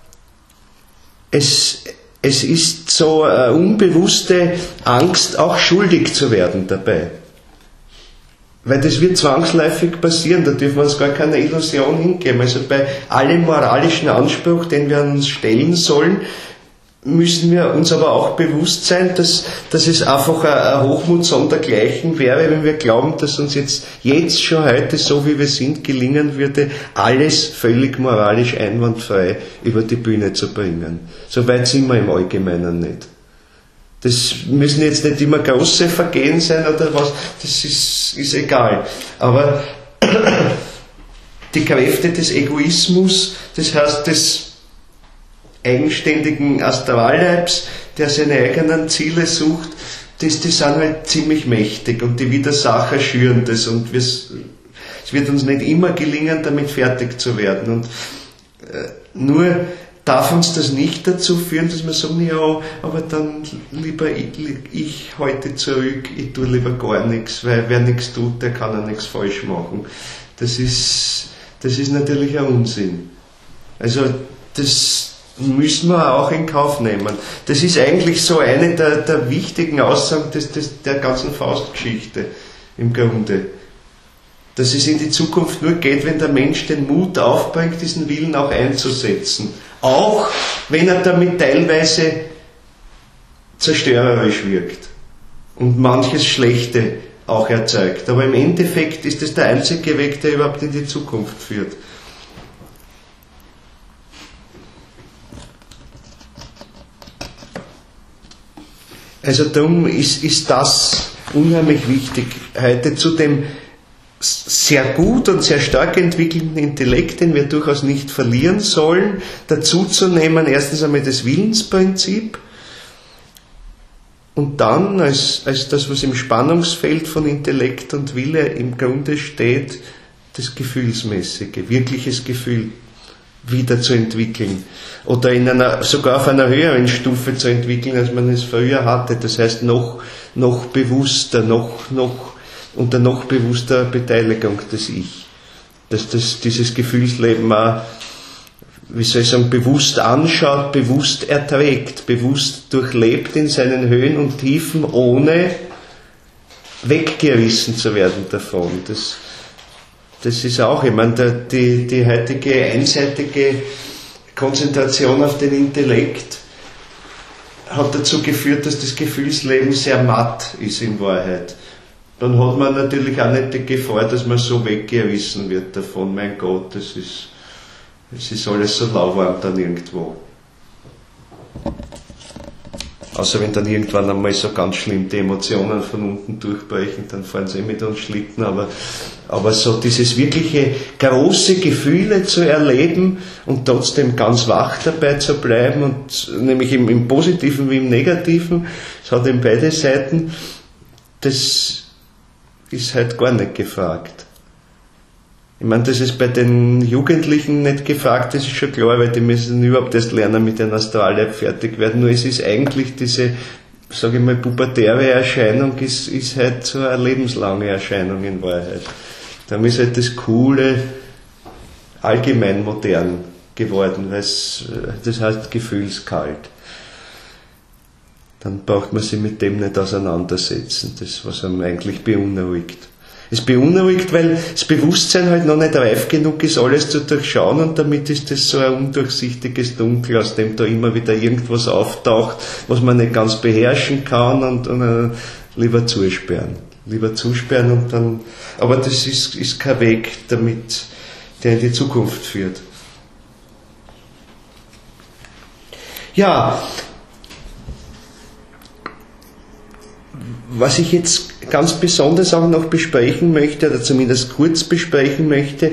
es ist so eine unbewusste Angst, auch schuldig zu werden dabei. Weil das wird zwangsläufig passieren, da dürfen wir uns gar keine Illusion hingeben. Also bei allem moralischen Anspruch, den wir uns stellen sollen, müssen wir uns aber auch bewusst sein, dass es einfach ein Hochmut sondergleichen wäre, wenn wir glauben, dass uns jetzt schon heute, so wie wir sind, gelingen würde, alles völlig moralisch einwandfrei über die Bühne zu bringen. So weit sind wir im Allgemeinen nicht. Das müssen jetzt nicht immer große Vergehen sein oder was, das ist egal. Aber die Kräfte des Egoismus, das heißt des eigenständigen Astralleibs, der seine eigenen Ziele sucht, die sind halt ziemlich mächtig und die Widersacher schüren das und es wird uns nicht immer gelingen, damit fertig zu werden. Und nur darf uns das nicht dazu führen, dass wir sagen, ja, aber dann lieber ich heute zurück, ich tue lieber gar nichts, weil wer nichts tut, der kann auch nichts falsch machen. Das ist natürlich ein Unsinn. Also das müssen wir auch in Kauf nehmen. Das ist eigentlich so eine der wichtigen Aussagen der ganzen Faustgeschichte im Grunde. Dass es in die Zukunft nur geht, wenn der Mensch den Mut aufbringt, diesen Willen auch einzusetzen. Auch wenn er damit teilweise zerstörerisch wirkt und manches Schlechte auch erzeugt. Aber im Endeffekt ist es der einzige Weg, der überhaupt in die Zukunft führt. Also darum ist das unheimlich wichtig, heute zu dem sehr gut und sehr stark entwickelten Intellekt, den wir durchaus nicht verlieren sollen, dazuzunehmen, erstens einmal das Willensprinzip und dann als das, was im Spannungsfeld von Intellekt und Wille im Grunde steht, das Gefühlsmäßige, wirkliches Gefühl wieder zu entwickeln oder sogar auf einer höheren Stufe zu entwickeln, als man es früher hatte. Das heißt noch bewusster, unter noch bewusster Beteiligung des Ich. Dass dieses Gefühlsleben auch, wie soll ich sagen, bewusst anschaut, bewusst erträgt, bewusst durchlebt in seinen Höhen und Tiefen, ohne weggerissen zu werden davon. Das ist auch, ich meine, die heutige einseitige Konzentration auf den Intellekt hat dazu geführt, dass das Gefühlsleben sehr matt ist in Wahrheit. Dann hat man natürlich auch nicht die Gefahr, dass man so weggerissen wird davon. Mein Gott, es ist alles so lauwarm dann irgendwo. Außer wenn dann irgendwann einmal so ganz schlimm die Emotionen von unten durchbrechen, dann fahren sie mit uns Schlitten, aber so dieses wirkliche große Gefühle zu erleben und trotzdem ganz wach dabei zu bleiben, und nämlich im Positiven wie im Negativen, es hat eben beide Seiten, das ist halt gar nicht gefragt. Ich meine, das ist bei den Jugendlichen nicht gefragt, das ist schon klar, weil die müssen überhaupt erst lernen, mit den Astralleib fertig werden. Nur es ist eigentlich diese, sage ich mal, pubertäre Erscheinung, ist halt so eine lebenslange Erscheinung in Wahrheit. Darum ist halt das Coole allgemein modern geworden, weil das heißt gefühlskalt. Dann braucht man sich mit dem nicht auseinandersetzen, das, was einem eigentlich beunruhigt. Es beunruhigt, weil das Bewusstsein halt noch nicht reif genug ist, alles zu durchschauen, und damit ist das so ein undurchsichtiges Dunkel, aus dem da immer wieder irgendwas auftaucht, was man nicht ganz beherrschen kann, und lieber zusperren. Lieber zusperren und dann, aber das ist kein Weg, damit der in die Zukunft führt. Ja, was ich jetzt ganz besonders auch noch besprechen möchte, oder zumindest kurz besprechen möchte,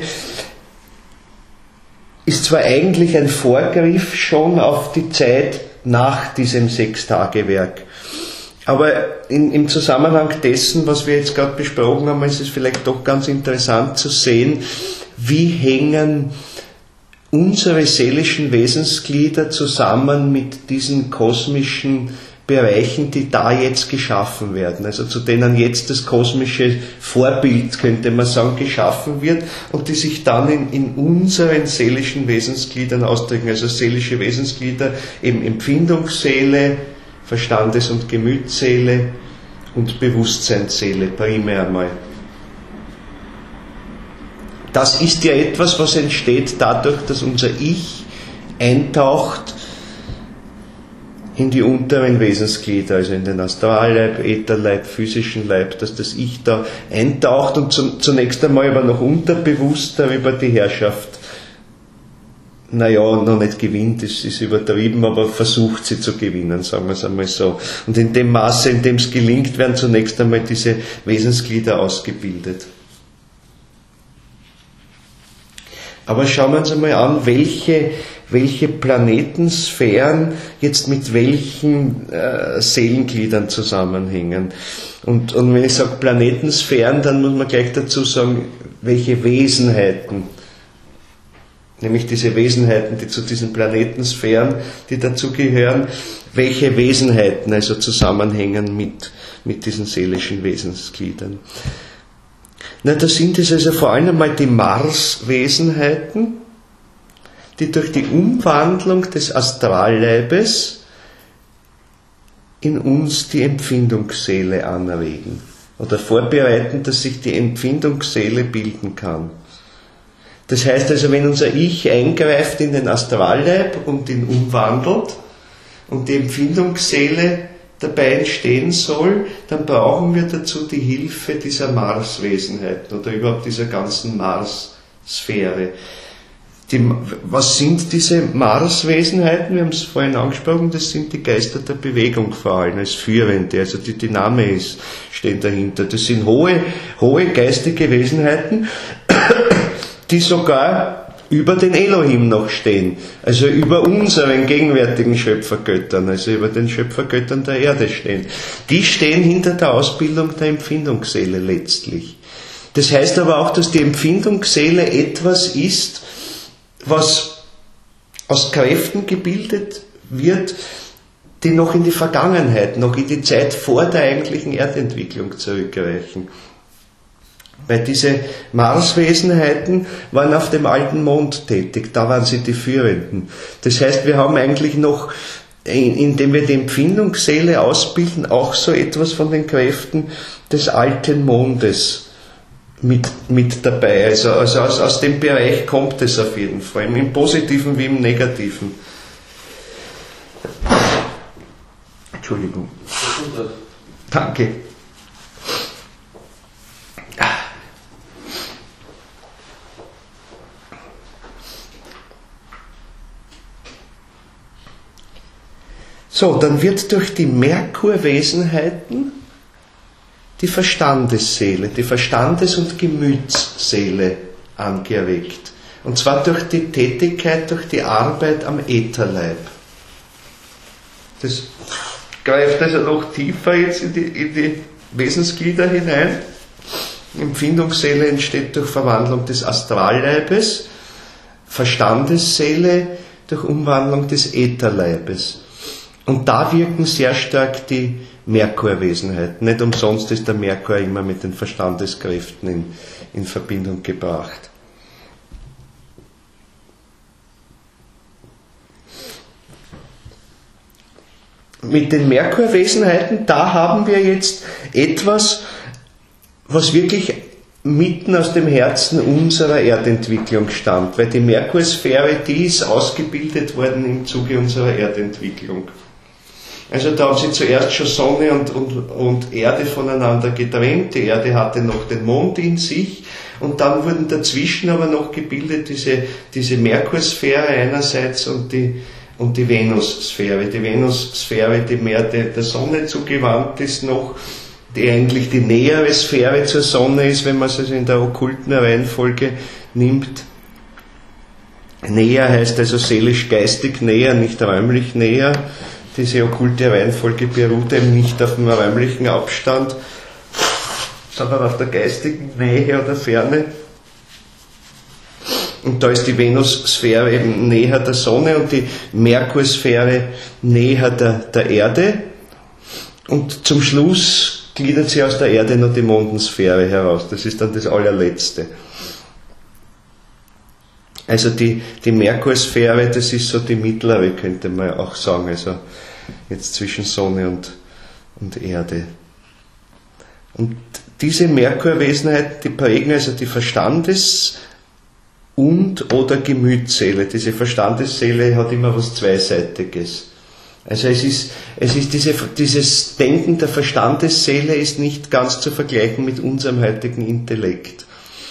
ist zwar eigentlich ein Vorgriff schon auf die Zeit nach diesem Sechstagewerk, Aber im Zusammenhang dessen, was wir jetzt gerade besprochen haben, ist es vielleicht doch ganz interessant zu sehen, wie hängen unsere seelischen Wesensglieder zusammen mit diesen kosmischen Bereichen, die da jetzt geschaffen werden, also zu denen jetzt das kosmische Vorbild, könnte man sagen, geschaffen wird und die sich dann in unseren seelischen Wesensgliedern ausdrücken, also seelische Wesensglieder, eben Empfindungsseele, Verstandes- und Gemütsseele und Bewusstseinsseele, primär einmal. Das ist ja etwas, was entsteht dadurch, dass unser Ich eintaucht in die unteren Wesensglieder, also in den Astralleib, Ätherleib, physischen Leib, dass das Ich da eintaucht und zunächst einmal aber noch unterbewusst darüber die Herrschaft, noch nicht gewinnt, ist übertrieben, aber versucht sie zu gewinnen, sagen wir es einmal so. Und in dem Maße, in dem es gelingt, werden zunächst einmal diese Wesensglieder ausgebildet. Aber schauen wir uns einmal an, welche Planetensphären jetzt mit welchen Seelengliedern zusammenhängen. Und wenn ich sage Planetensphären, dann muss man gleich dazu sagen, welche Wesenheiten, nämlich diese Wesenheiten, die zu diesen Planetensphären, die dazugehören, welche Wesenheiten also zusammenhängen mit diesen seelischen Wesensgliedern. Na, da sind es also vor allem einmal die Mars-Wesenheiten, die durch die Umwandlung des Astralleibes in uns die Empfindungsseele anregen oder vorbereiten, dass sich die Empfindungsseele bilden kann. Das heißt also, wenn unser Ich eingreift in den Astralleib und ihn umwandelt und die Empfindungsseele dabei entstehen soll, dann brauchen wir dazu die Hilfe dieser Mars-Wesenheiten oder überhaupt dieser ganzen Mars-Sphäre. Was sind diese Mars-Wesenheiten? Wir haben es vorhin angesprochen, das sind die Geister der Bewegung vor allem, als Führende, also die Dyname stehen dahinter. Das sind hohe geistige Wesenheiten, die sogar über den Elohim noch stehen, also über unseren gegenwärtigen Schöpfergöttern, also über den Schöpfergöttern der Erde stehen. Die stehen hinter der Ausbildung der Empfindungsseele letztlich. Das heißt aber auch, dass die Empfindungsseele etwas ist, was aus Kräften gebildet wird, die noch in die Vergangenheit, noch in die Zeit vor der eigentlichen Erdentwicklung zurückreichen. Weil diese Marswesenheiten waren auf dem alten Mond tätig, da waren sie die Führenden. Das heißt, wir haben eigentlich noch, indem wir die Empfindungsseele ausbilden, auch so etwas von den Kräften des alten Mondes mit dabei. Also aus dem Bereich kommt es auf jeden Fall, im Positiven wie im Negativen. Entschuldigung. Danke. So, dann wird durch die Merkurwesenheiten die Verstandesseele, die Verstandes- und Gemütsseele angeregt. Und zwar durch die Tätigkeit, durch die Arbeit am Ätherleib. Das greift also noch tiefer jetzt in die Wesensglieder hinein. Empfindungsseele entsteht durch Verwandlung des Astralleibes, Verstandesseele durch Umwandlung des Ätherleibes. Und da wirken sehr stark die Merkurwesenheiten. Nicht umsonst ist der Merkur immer mit den Verstandeskräften in Verbindung gebracht. Mit den Merkurwesenheiten, da haben wir jetzt etwas, was wirklich mitten aus dem Herzen unserer Erdentwicklung stammt, weil die Merkursphäre, die ist ausgebildet worden im Zuge unserer Erdentwicklung. Also da haben sie zuerst schon Sonne und Erde voneinander getrennt. Die Erde hatte noch den Mond in sich und dann wurden dazwischen aber noch gebildet diese Merkursphäre einerseits und die Venussphäre. Die Venussphäre, die mehr der Sonne zugewandt ist noch, die eigentlich die nähere Sphäre zur Sonne ist, wenn man es also in der okkulten Reihenfolge nimmt. Näher heißt also seelisch-geistig näher, nicht räumlich näher. diese okkulte Reihenfolge beruht eben nicht auf dem räumlichen Abstand, sondern auf der geistigen Nähe oder Ferne. Und da ist die Venussphäre eben näher der Sonne und die Merkursphäre näher der Erde. Und zum Schluss gliedert sie aus der Erde noch die Mondensphäre heraus. Das ist dann das allerletzte. Also die Merkursphäre, das ist so die mittlere, könnte man auch sagen, also jetzt zwischen Sonne und Erde. Und diese Merkurwesenheit, die prägen also die Verstandes- und oder Gemütsseele. Diese Verstandesseele hat immer was Zweiseitiges. Also es ist dieses Denken der Verstandesseele ist nicht ganz zu vergleichen mit unserem heutigen Intellekt.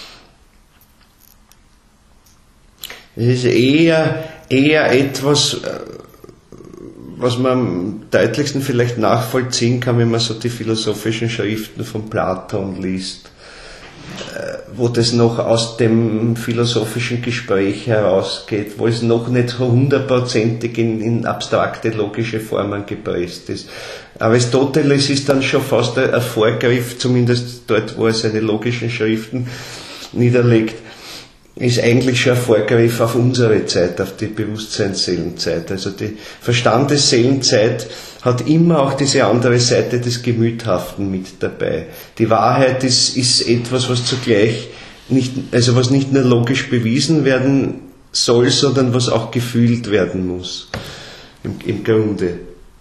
Es ist eher etwas, was man am deutlichsten vielleicht nachvollziehen kann, wenn man so die philosophischen Schriften von Platon liest, wo das noch aus dem philosophischen Gespräch herausgeht, wo es noch nicht hundertprozentig in abstrakte logische Formen gepresst ist. Aristoteles ist dann schon fast ein Vorgriff, zumindest dort, wo er seine logischen Schriften niederlegt, ist eigentlich schon ein Vorgriff auf unsere Zeit, auf die Bewusstseinsseelenzeit. Also die Verstandesseelenzeit hat immer auch diese andere Seite des Gemüthaften mit dabei. Die Wahrheit ist etwas, was zugleich was nicht nur logisch bewiesen werden soll, sondern was auch gefühlt werden muss, im Grunde.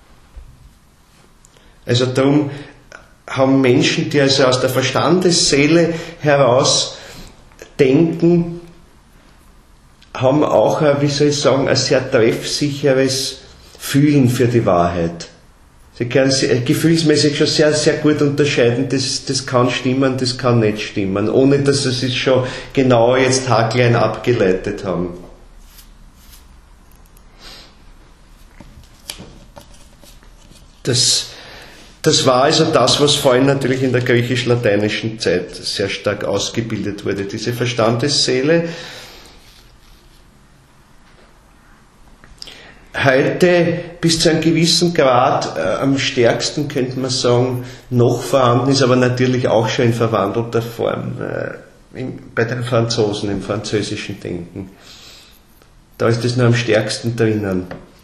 Also darum haben Menschen, die also aus der Verstandesseele heraus denken, haben auch, wie soll ich sagen, ein sehr treffsicheres Fühlen für die Wahrheit. Sie können gefühlsmäßig schon sehr, sehr gut unterscheiden, das kann stimmen, das kann nicht stimmen, ohne dass sie es schon genau jetzt haarklein abgeleitet haben. Das war also das, was vor allem natürlich in der griechisch-lateinischen Zeit sehr stark ausgebildet wurde, diese Verstandesseele. Heute bis zu einem gewissen Grad am stärksten, könnte man sagen, noch vorhanden ist, aber natürlich auch schon in verwandelter Form bei den Franzosen, im französischen Denken. Da ist es nur am stärksten drinnen.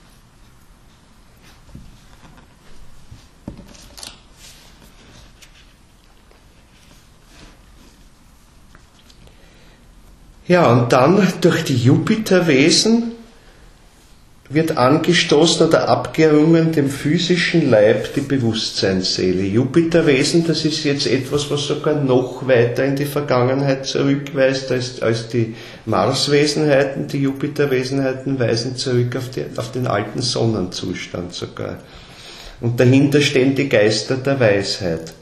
Ja, und dann durch die Jupiterwesen wird angestoßen oder abgerungen dem physischen Leib die Bewusstseinsseele. Jupiterwesen, das ist jetzt etwas, was sogar noch weiter in die Vergangenheit zurückweist als die Marswesenheiten. Die Jupiterwesenheiten weisen zurück auf den alten Sonnenzustand sogar. Und dahinter stehen die Geister der Weisheit.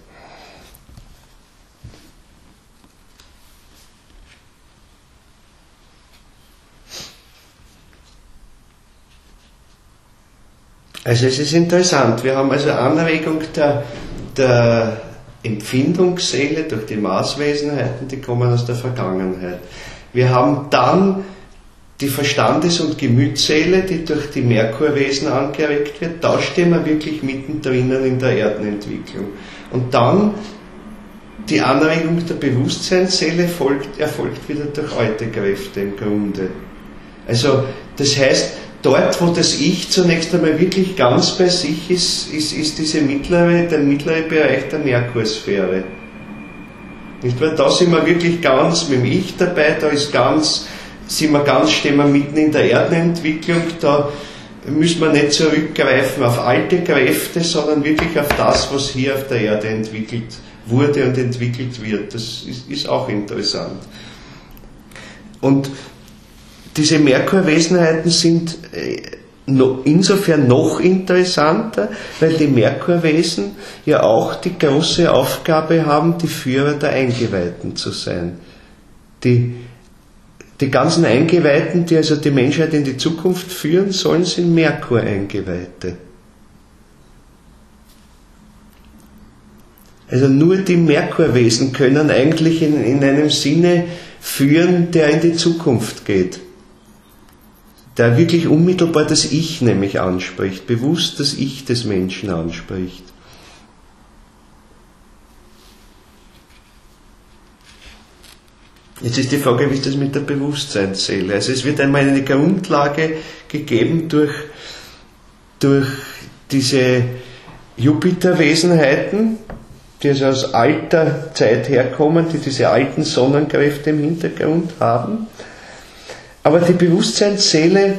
Also es ist interessant, wir haben also Anregung der Empfindungsseele durch die Marswesenheiten, die kommen aus der Vergangenheit. Wir haben dann die Verstandes- und Gemütsseele, die durch die Merkurwesen angeregt wird. Da stehen wir wirklich mittendrin in der Erdenentwicklung. Und dann die Anregung der Bewusstseinsseele erfolgt wieder durch alte Kräfte im Grunde. Also das heißt, dort, wo das Ich zunächst einmal wirklich ganz bei sich ist der mittlere Bereich der Merkursphäre. Nicht wahr? Da sind wir wirklich ganz mit dem Ich dabei, stehen wir mitten in der Erdenentwicklung, da müssen wir nicht zurückgreifen auf alte Kräfte, sondern wirklich auf das, was hier auf der Erde entwickelt wurde und entwickelt wird. Das ist auch interessant. Und diese Merkurwesenheiten sind insofern noch interessanter, weil die Merkurwesen ja auch die große Aufgabe haben, die Führer der Eingeweihten zu sein. Die ganzen Eingeweihten, die also die Menschheit in die Zukunft führen sollen, sind Merkur-Eingeweihte. Also nur die Merkurwesen können eigentlich in einem Sinne führen, der in die Zukunft geht. der wirklich unmittelbar das Ich nämlich anspricht, bewusst das Ich des Menschen anspricht. Jetzt ist die Frage, wie ist das mit der Bewusstseinsseele? Also es wird einmal eine Grundlage gegeben durch diese Jupiterwesenheiten, die also aus alter Zeit herkommen, die diese alten Sonnenkräfte im Hintergrund haben. Aber die Bewusstseinsseele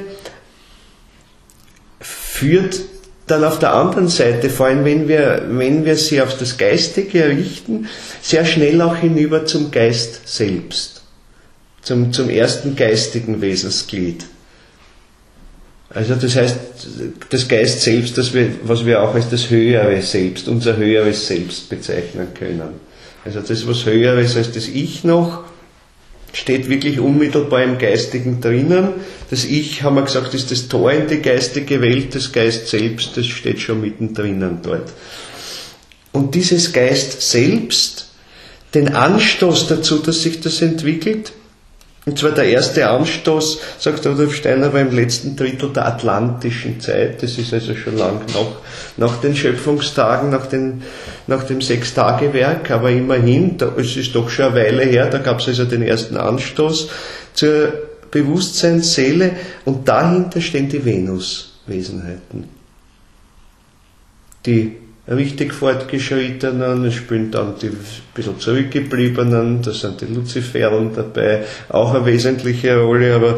führt dann auf der anderen Seite, vor allem wenn wir sie auf das Geistige richten, sehr schnell auch hinüber zum Geist selbst, zum ersten geistigen Wesensglied. Also das heißt, das Geist selbst, was wir auch als das höhere Selbst, unser höheres Selbst bezeichnen können. Also das, was höheres als das Ich noch, steht wirklich unmittelbar im Geistigen drinnen. Das Ich, haben wir gesagt, ist das Tor in die geistige Welt, das Geist selbst, das steht schon mittendrin dort. Und dieses Geist selbst, den Anstoß dazu, dass sich das entwickelt, und zwar der erste Anstoß, sagt Rudolf Steiner, war im letzten Drittel der atlantischen Zeit, das ist also schon lang nach den Schöpfungstagen, nach dem Sechstagewerk, aber immerhin, es ist doch schon eine Weile her, da gab es also den ersten Anstoß zur Bewusstseinsseele und dahinter stehen die Venuswesenheiten. Die richtig Fortgeschrittenen, es spielen dann die ein bisschen Zurückgebliebenen, da sind die Luziferen dabei, auch eine wesentliche Rolle, aber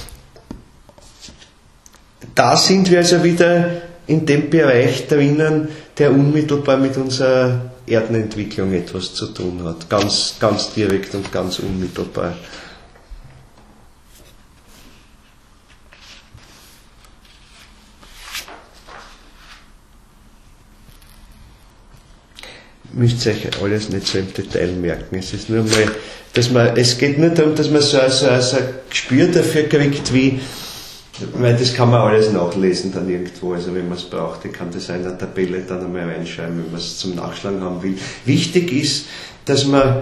da sind wir also wieder in dem Bereich drinnen, der unmittelbar mit unserer Erdenentwicklung etwas zu tun hat, ganz, ganz direkt und ganz unmittelbar. Müsst ihr euch alles nicht so im Detail merken. Es ist nur mal, es geht nur darum, dass man so ein Gespür dafür kriegt, weil das kann man alles nachlesen dann irgendwo, also wenn man es braucht, ich kann das in einer Tabelle dann einmal reinschreiben, wenn man es zum Nachschlagen haben will. Wichtig ist, dass man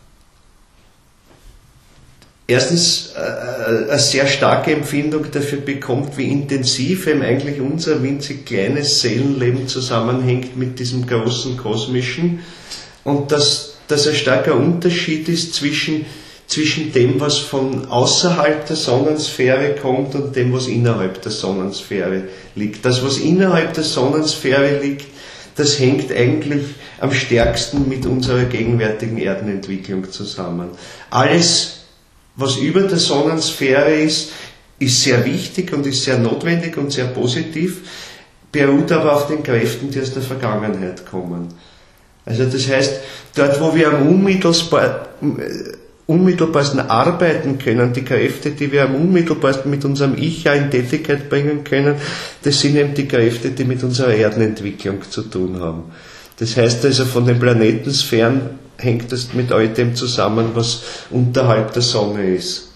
erstens eine sehr starke Empfindung dafür bekommt, wie intensiv eben eigentlich unser winzig kleines Seelenleben zusammenhängt mit diesem großen kosmischen und dass ein starker Unterschied ist zwischen dem, was von außerhalb der Sonnensphäre kommt und dem, was innerhalb der Sonnensphäre liegt. Das, was innerhalb der Sonnensphäre liegt, das hängt eigentlich am stärksten mit unserer gegenwärtigen Erdenentwicklung zusammen. Alles, was über der Sonnensphäre ist sehr wichtig und ist sehr notwendig und sehr positiv, beruht aber auf den Kräften, die aus der Vergangenheit kommen. Also das heißt, dort, wo wir am unmittelbarsten arbeiten können, die Kräfte, die wir am unmittelbarsten mit unserem Ich ja in Tätigkeit bringen können, das sind eben die Kräfte, die mit unserer Erdenentwicklung zu tun haben. Das heißt also, von den Planetensphären hängt das mit all dem zusammen, was unterhalb der Sonne ist.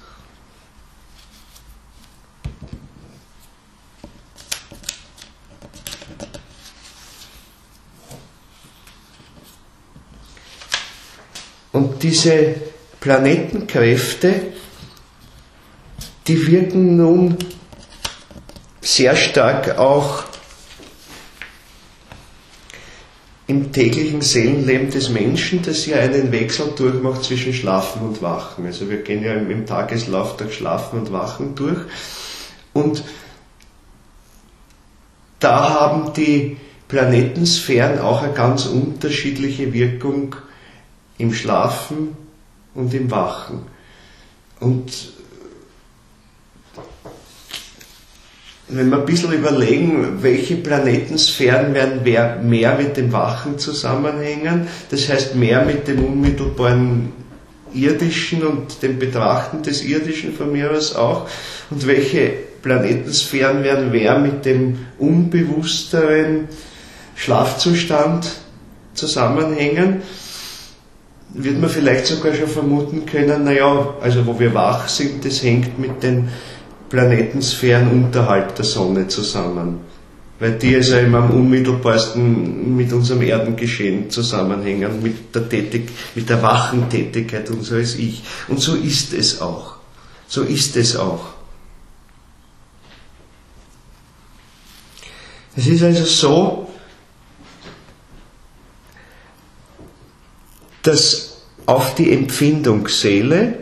Und diese Planetenkräfte, die wirken nun sehr stark auch im täglichen Seelenleben des Menschen, das ja einen Wechsel durchmacht zwischen Schlafen und Wachen. Also wir gehen ja im Tageslauf durch Schlafen und Wachen durch. Und da haben die Planetensphären auch eine ganz unterschiedliche Wirkung im Schlafen und im Wachen. Und wenn wir ein bisschen überlegen, welche Planetensphären werden mehr mit dem Wachen zusammenhängen, das heißt mehr mit dem unmittelbaren Irdischen und dem Betrachten des Irdischen von mir aus auch, und welche Planetensphären werden mehr mit dem unbewussteren Schlafzustand zusammenhängen, wird man vielleicht sogar schon vermuten können, also wo wir wach sind, das hängt mit den Planetensphären unterhalb der Sonne zusammen, weil die also immer am unmittelbarsten mit unserem Erdengeschehen zusammenhängen, mit der wachen Tätigkeit unseres Ich. Und so ist es auch. So ist es auch. Es ist also so, dass auf die Empfindungsseele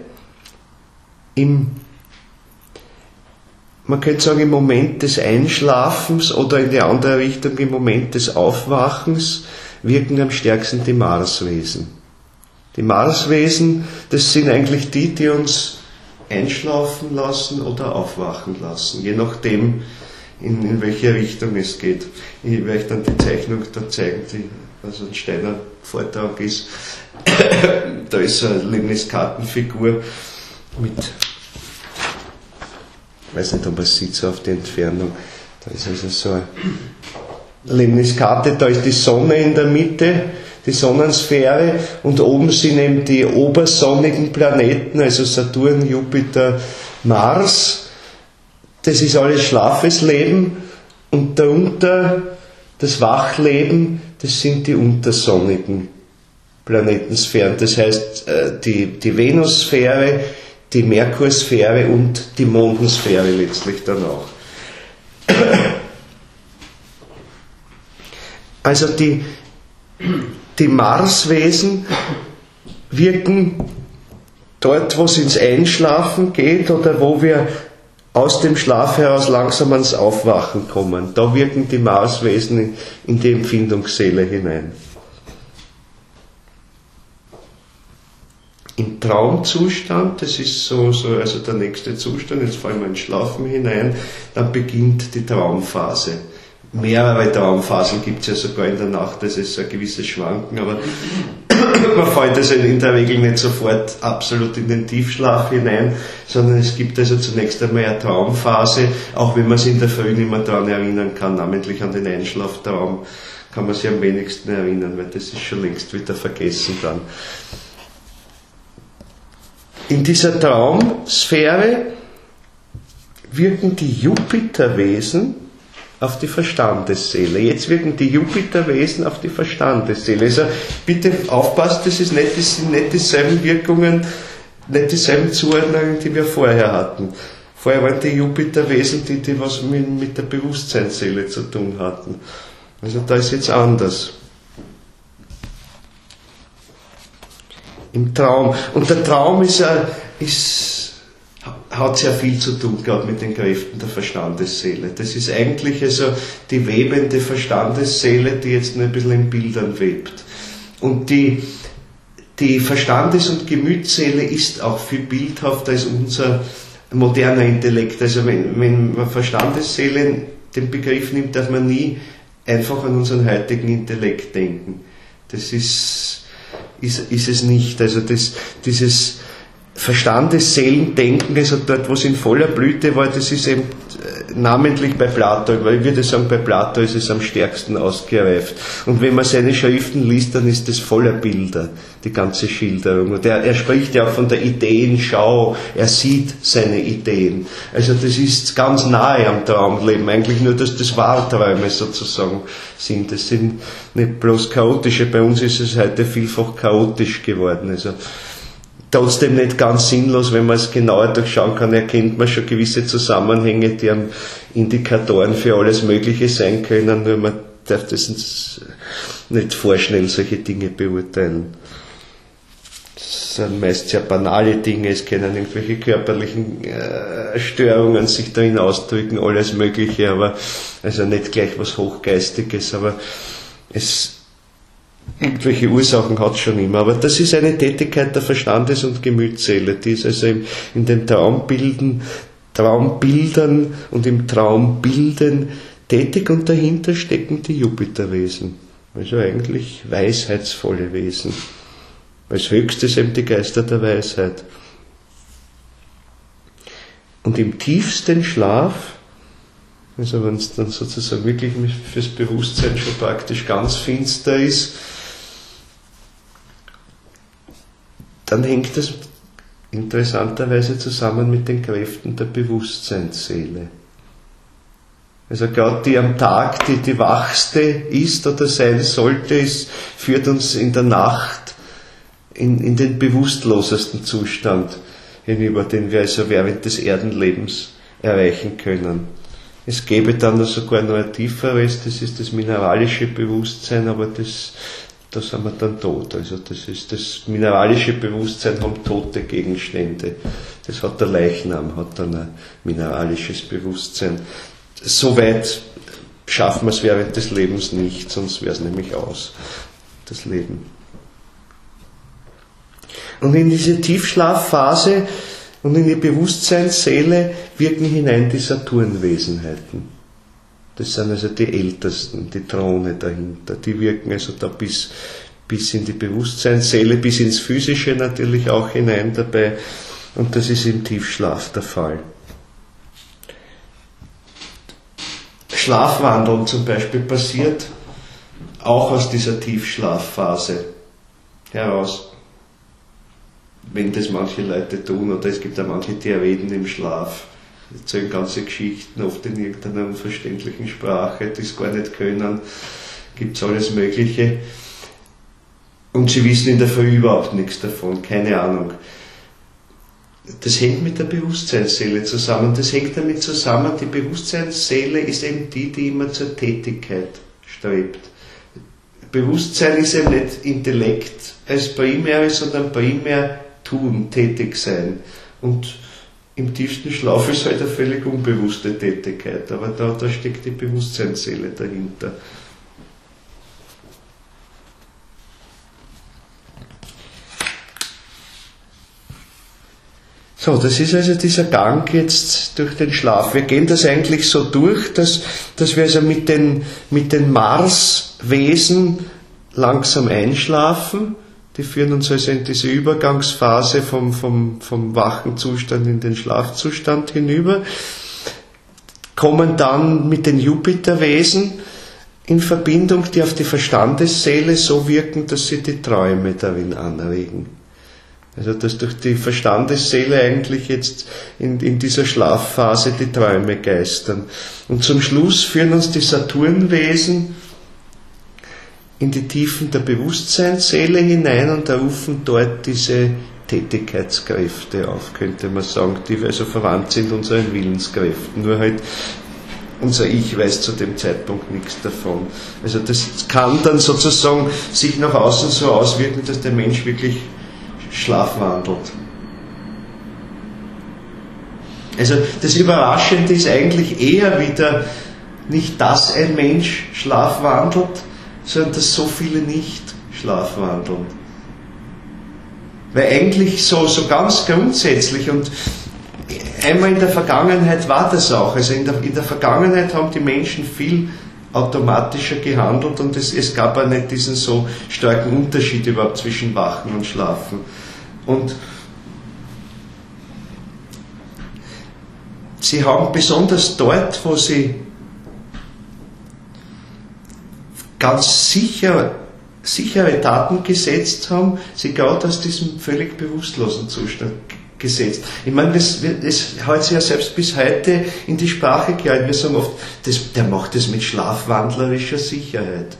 man könnte sagen, im Moment des Einschlafens oder in die andere Richtung, im Moment des Aufwachens, wirken am stärksten die Marswesen. Die Marswesen, das sind eigentlich die uns einschlafen lassen oder aufwachen lassen, je nachdem, in welche Richtung es geht. Ich werde euch dann die Zeichnung da zeigen, die also ein Steiner Vortrag ist. Da ist so eine Lemniscaten-Figur mit, ich weiß nicht, ob man es sieht, so auf die Entfernung. Da ist also so eine Lemniskate, da ist die Sonne in der Mitte, die Sonnensphäre, und oben sind eben die obersonnigen Planeten, also Saturn, Jupiter, Mars. Das ist alles Schlafesleben, und darunter das Wachleben, das sind die untersonnigen Planetensphären. Das heißt, die Venussphäre, die Merkursphäre und die Mondensphäre letztlich dann auch. Also die Marswesen wirken dort, wo es ins Einschlafen geht oder wo wir aus dem Schlaf heraus langsam ans Aufwachen kommen. Da wirken die Marswesen in die Empfindungsseele hinein. Im Traumzustand, das ist so also der nächste Zustand, jetzt fallen wir ins Schlafen hinein, dann beginnt die Traumphase. Mehrere Traumphasen gibt es ja sogar in der Nacht, das ist ein gewisses Schwanken, aber man fällt also in der Regel nicht sofort absolut in den Tiefschlaf hinein, sondern es gibt also zunächst einmal eine Traumphase, auch wenn man sich in der Früh nicht mehr daran erinnern kann, namentlich an den Einschlaftraum, kann man sich am wenigsten erinnern, weil das ist schon längst wieder vergessen dann. In dieser Traumsphäre wirken die Jupiterwesen auf die Verstandesseele. Jetzt wirken die Jupiterwesen auf die Verstandesseele. Also bitte aufpasst, das sind nicht dieselben Wirkungen, nicht dieselben Zuordnungen, die wir vorher hatten. Vorher waren die Jupiterwesen, die was mit der Bewusstseinsseele zu tun hatten. Also da ist jetzt anders. Im Traum. Und der Traum hat sehr viel zu tun, gerade mit den Kräften der Verstandesseele. Das ist eigentlich also die webende Verstandesseele, die jetzt nur ein bisschen in Bildern webt. Und die Verstandes- und Gemütsseele ist auch viel bildhafter als unser moderner Intellekt. Also wenn man Verstandesseele den Begriff nimmt, darf man nie einfach an unseren heutigen Intellekt denken. Das ist es nicht. Also dieses Verstandesseelendenken, also dort, wo es in voller Blüte war, das ist eben namentlich bei Plato, weil ich würde sagen, bei Plato ist es am stärksten ausgereift. Und wenn man seine Schriften liest, dann ist das voller Bilder, die ganze Schilderung. Und er spricht ja auch von der Ideenschau, er sieht seine Ideen. Also das ist ganz nahe am Traumleben, eigentlich nur, dass das Wahrträume sozusagen sind. Das sind nicht bloß chaotische, bei uns ist es heute vielfach chaotisch geworden. Also trotzdem nicht ganz sinnlos, wenn man es genauer durchschauen kann, erkennt man schon gewisse Zusammenhänge, die Indikatoren für alles Mögliche sein können, nur man darf das nicht vorschnell solche Dinge beurteilen. Das sind meist sehr banale Dinge, es können irgendwelche körperlichen Störungen sich darin ausdrücken, alles Mögliche, aber also nicht gleich was Hochgeistiges, aber irgendwelche Ursachen hat es schon immer, aber das ist eine Tätigkeit der Verstandes- und Gemütsseele, die ist also in den Traumbildern und im Traumbilden tätig, und dahinter stecken die Jupiterwesen, also eigentlich weisheitsvolle Wesen, als höchstes eben die Geister der Weisheit. Und im tiefsten Schlaf, also wenn es dann sozusagen wirklich fürs Bewusstsein schon praktisch ganz finster ist, dann hängt das interessanterweise zusammen mit den Kräften der Bewusstseinsseele. Also gerade die am Tag, die wachste ist oder sein sollte, führt uns in der Nacht in den bewusstlosesten Zustand hinüber, den wir also während des Erdenlebens erreichen können. Es gäbe dann sogar noch ein tieferes, das ist das mineralische Bewusstsein, aber da sind wir dann tot. Also das mineralische Bewusstsein haben tote Gegenstände. Das hat der Leichnam, hat dann ein mineralisches Bewusstsein. Soweit schaffen wir es während des Lebens nicht, sonst wäre es nämlich aus, das Leben. Und in diese Tiefschlafphase und in die Bewusstseinsseele wirken hinein die Saturnwesenheiten. Das sind also die Ältesten, die Throne dahinter. Die wirken also da bis in die Bewusstseinsseele, bis ins Physische natürlich auch hinein dabei. Und das ist im Tiefschlaf der Fall. Schlafwandeln zum Beispiel passiert auch aus dieser Tiefschlafphase heraus. Wenn das manche Leute tun, oder es gibt ja manche, die reden im Schlaf, erzählen ganze Geschichten, oft in irgendeiner unverständlichen Sprache, die es gar nicht können, gibt es alles Mögliche. Und sie wissen in der Früh überhaupt nichts davon, keine Ahnung. Das hängt mit der Bewusstseinsseele zusammen. Das hängt damit zusammen, die Bewusstseinsseele ist eben die immer zur Tätigkeit strebt. Bewusstsein ist eben nicht Intellekt als primäres, sondern primär tun, tätig sein. Und im tiefsten Schlaf ist halt eine völlig unbewusste Tätigkeit, aber da steckt die Bewusstseinsseele dahinter. So, das ist also dieser Gang jetzt durch den Schlaf. Wir gehen das eigentlich so durch, dass wir also mit den Marswesen langsam einschlafen. Die führen uns also in diese Übergangsphase vom wachen Zustand in den Schlafzustand hinüber, kommen dann mit den Jupiterwesen in Verbindung, die auf die Verstandesseele so wirken, dass sie die Träume darin anregen. Also dass durch die Verstandesseele eigentlich jetzt in dieser Schlafphase die Träume geistern. Und zum Schluss führen uns die Saturnwesen in die Tiefen der Bewusstseinsseele hinein und rufen dort diese Tätigkeitskräfte auf, könnte man sagen, die also verwandt sind unseren Willenskräften. Nur halt unser Ich weiß zu dem Zeitpunkt nichts davon. Also das kann dann sozusagen sich nach außen so auswirken, dass der Mensch wirklich schlafwandelt. Also das Überraschende ist eigentlich eher wieder nicht, dass ein Mensch schlafwandelt, sondern dass so viele nicht schlafwandeln. Weil eigentlich so ganz grundsätzlich, und einmal in der Vergangenheit war das auch, also in der Vergangenheit haben die Menschen viel automatischer gehandelt und es gab auch nicht diesen so starken Unterschied überhaupt zwischen Wachen und Schlafen. Und sie haben besonders dort, wo sie ganz sichere Taten gesetzt haben, sie gerade aus diesem völlig bewusstlosen Zustand gesetzt. Ich meine, das hat sich ja selbst bis heute in die Sprache gehalten. Wir sagen oft, der macht das mit schlafwandlerischer Sicherheit.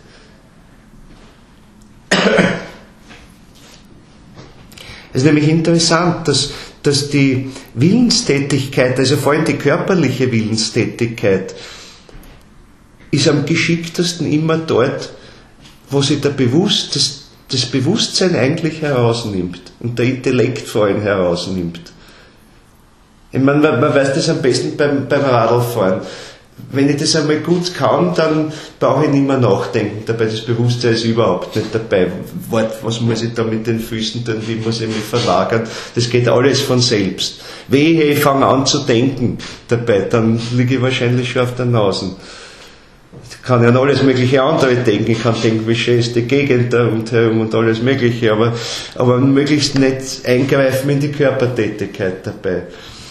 Es ist nämlich interessant, dass die Willenstätigkeit, also vor allem die körperliche Willenstätigkeit, ist am geschicktesten immer dort, wo sich das Bewusstsein eigentlich herausnimmt und der Intellekt vor allem herausnimmt. Ich meine, man weiß das am besten beim Radlfahren. Wenn ich das einmal gut kann, dann brauche ich nicht mehr nachdenken dabei. Das Bewusstsein ist überhaupt nicht dabei. Was muss ich da mit den Füßen tun? Wie muss ich mich verlagern? Das geht alles von selbst. Wehe, ich fange an zu denken dabei, dann liege ich wahrscheinlich schon auf der Nase. Ich kann ja an alles mögliche andere denken. Ich kann denken, wie schön ist die Gegend da rundherum und alles Mögliche, aber möglichst nicht eingreifen in die Körpertätigkeit dabei.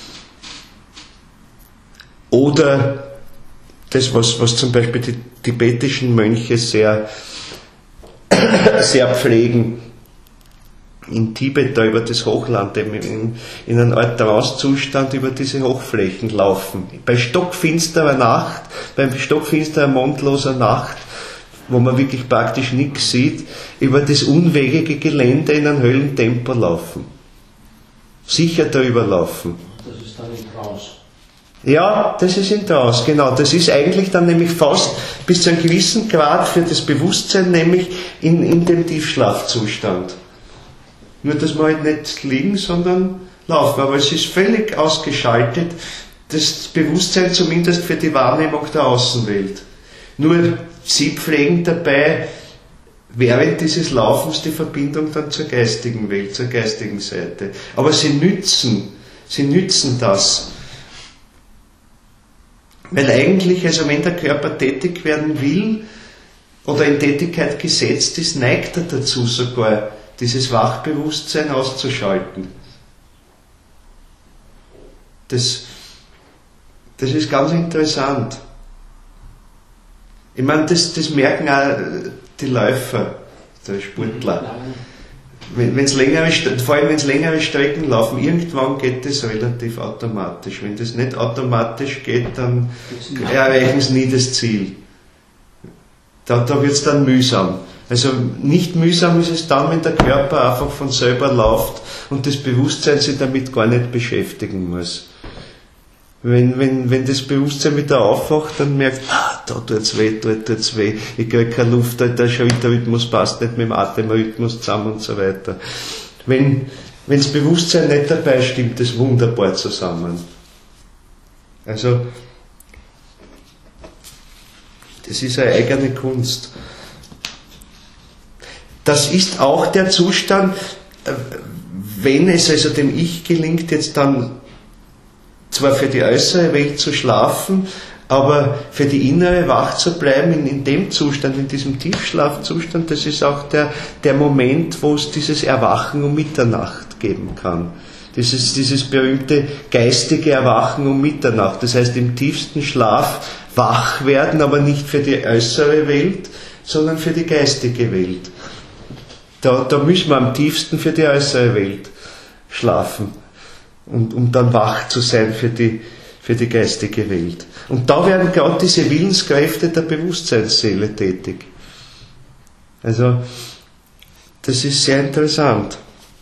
Oder das, was zum Beispiel die tibetischen Mönche sehr pflegen, in Tibet, da über das Hochland, in einer Art Trance-Zustand über diese Hochflächen laufen. Bei stockfinsterer Nacht, beim stockfinsterer, mondloser Nacht, wo man wirklich praktisch nichts sieht, über das unwegige Gelände in einem Höhlentempel laufen. Sicher darüber laufen. Das ist dann in Trance. Ja, das ist in Trance, genau. Das ist eigentlich dann nämlich fast bis zu einem gewissen Grad für das Bewusstsein, nämlich in dem Tiefschlafzustand. Nur, dass wir halt nicht liegen, sondern laufen. Aber es ist völlig ausgeschaltet, das Bewusstsein zumindest für die Wahrnehmung der Außenwelt. Nur, Sie pflegen dabei während dieses Laufens die Verbindung dann zur geistigen Welt, zur geistigen Seite. Aber Sie nützen das. Weil eigentlich, also wenn der Körper tätig werden will oder in Tätigkeit gesetzt ist, neigt er dazu sogar, dieses Wachbewusstsein auszuschalten. Das ist ganz interessant. Ich meine, das merken auch die Läufer, die Sportler. Vor allem wenn es längere Strecken laufen, irgendwann geht das relativ automatisch. Wenn das nicht automatisch geht, dann erreichen sie nie das Ziel. Da wird es dann mühsam. Also nicht mühsam ist es dann, wenn der Körper einfach von selber läuft und das Bewusstsein sich damit gar nicht beschäftigen muss. Wenn das Bewusstsein wieder aufwacht, dann merkt, da tut's weh, ich kriege keine Luft, der Schrittrythmus passt nicht mit dem Atemrhythmus zusammen und so weiter. Wenn das Bewusstsein nicht dabei stimmt, das wunderbar zusammen. Also, das ist eine eigene Kunst. Das ist auch der Zustand, wenn es also dem Ich gelingt, jetzt dann zwar für die äußere Welt zu schlafen, aber für die innere wach zu bleiben in dem Zustand, in diesem Tiefschlafzustand, das ist auch der Moment, wo es dieses Erwachen um Mitternacht geben kann. Dieses berühmte geistige Erwachen um Mitternacht. Das heißt, im tiefsten Schlaf wach werden, aber nicht für die äußere Welt, sondern für die geistige Welt. Da müssen wir am tiefsten für die äußere Welt schlafen. Um dann wach zu sein für die geistige Welt. Und da werden gerade diese Willenskräfte der Bewusstseinsseele tätig. Also, das ist sehr interessant.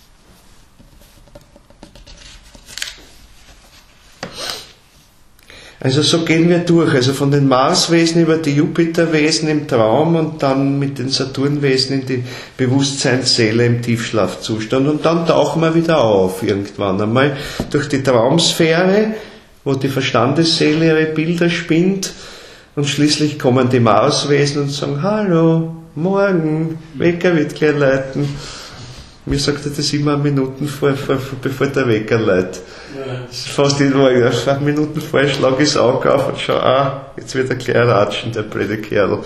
Also so gehen wir durch, also von den Marswesen über die Jupiterwesen im Traum und dann mit den Saturnwesen in die Bewusstseinsseele im Tiefschlafzustand und dann tauchen wir wieder auf irgendwann einmal durch die Traumsphäre, wo die Verstandesseele ihre Bilder spinnt und schließlich kommen die Marswesen und sagen, hallo, morgen, Wecker wird gleich läuten. Mir sagt er das immer Minuten bevor der Wecker läutet. Ja. Fast immer 5 Minuten vorher schlage ich das Auge auf und schaue, jetzt wird er gleich ratschen, der blöde Kerl.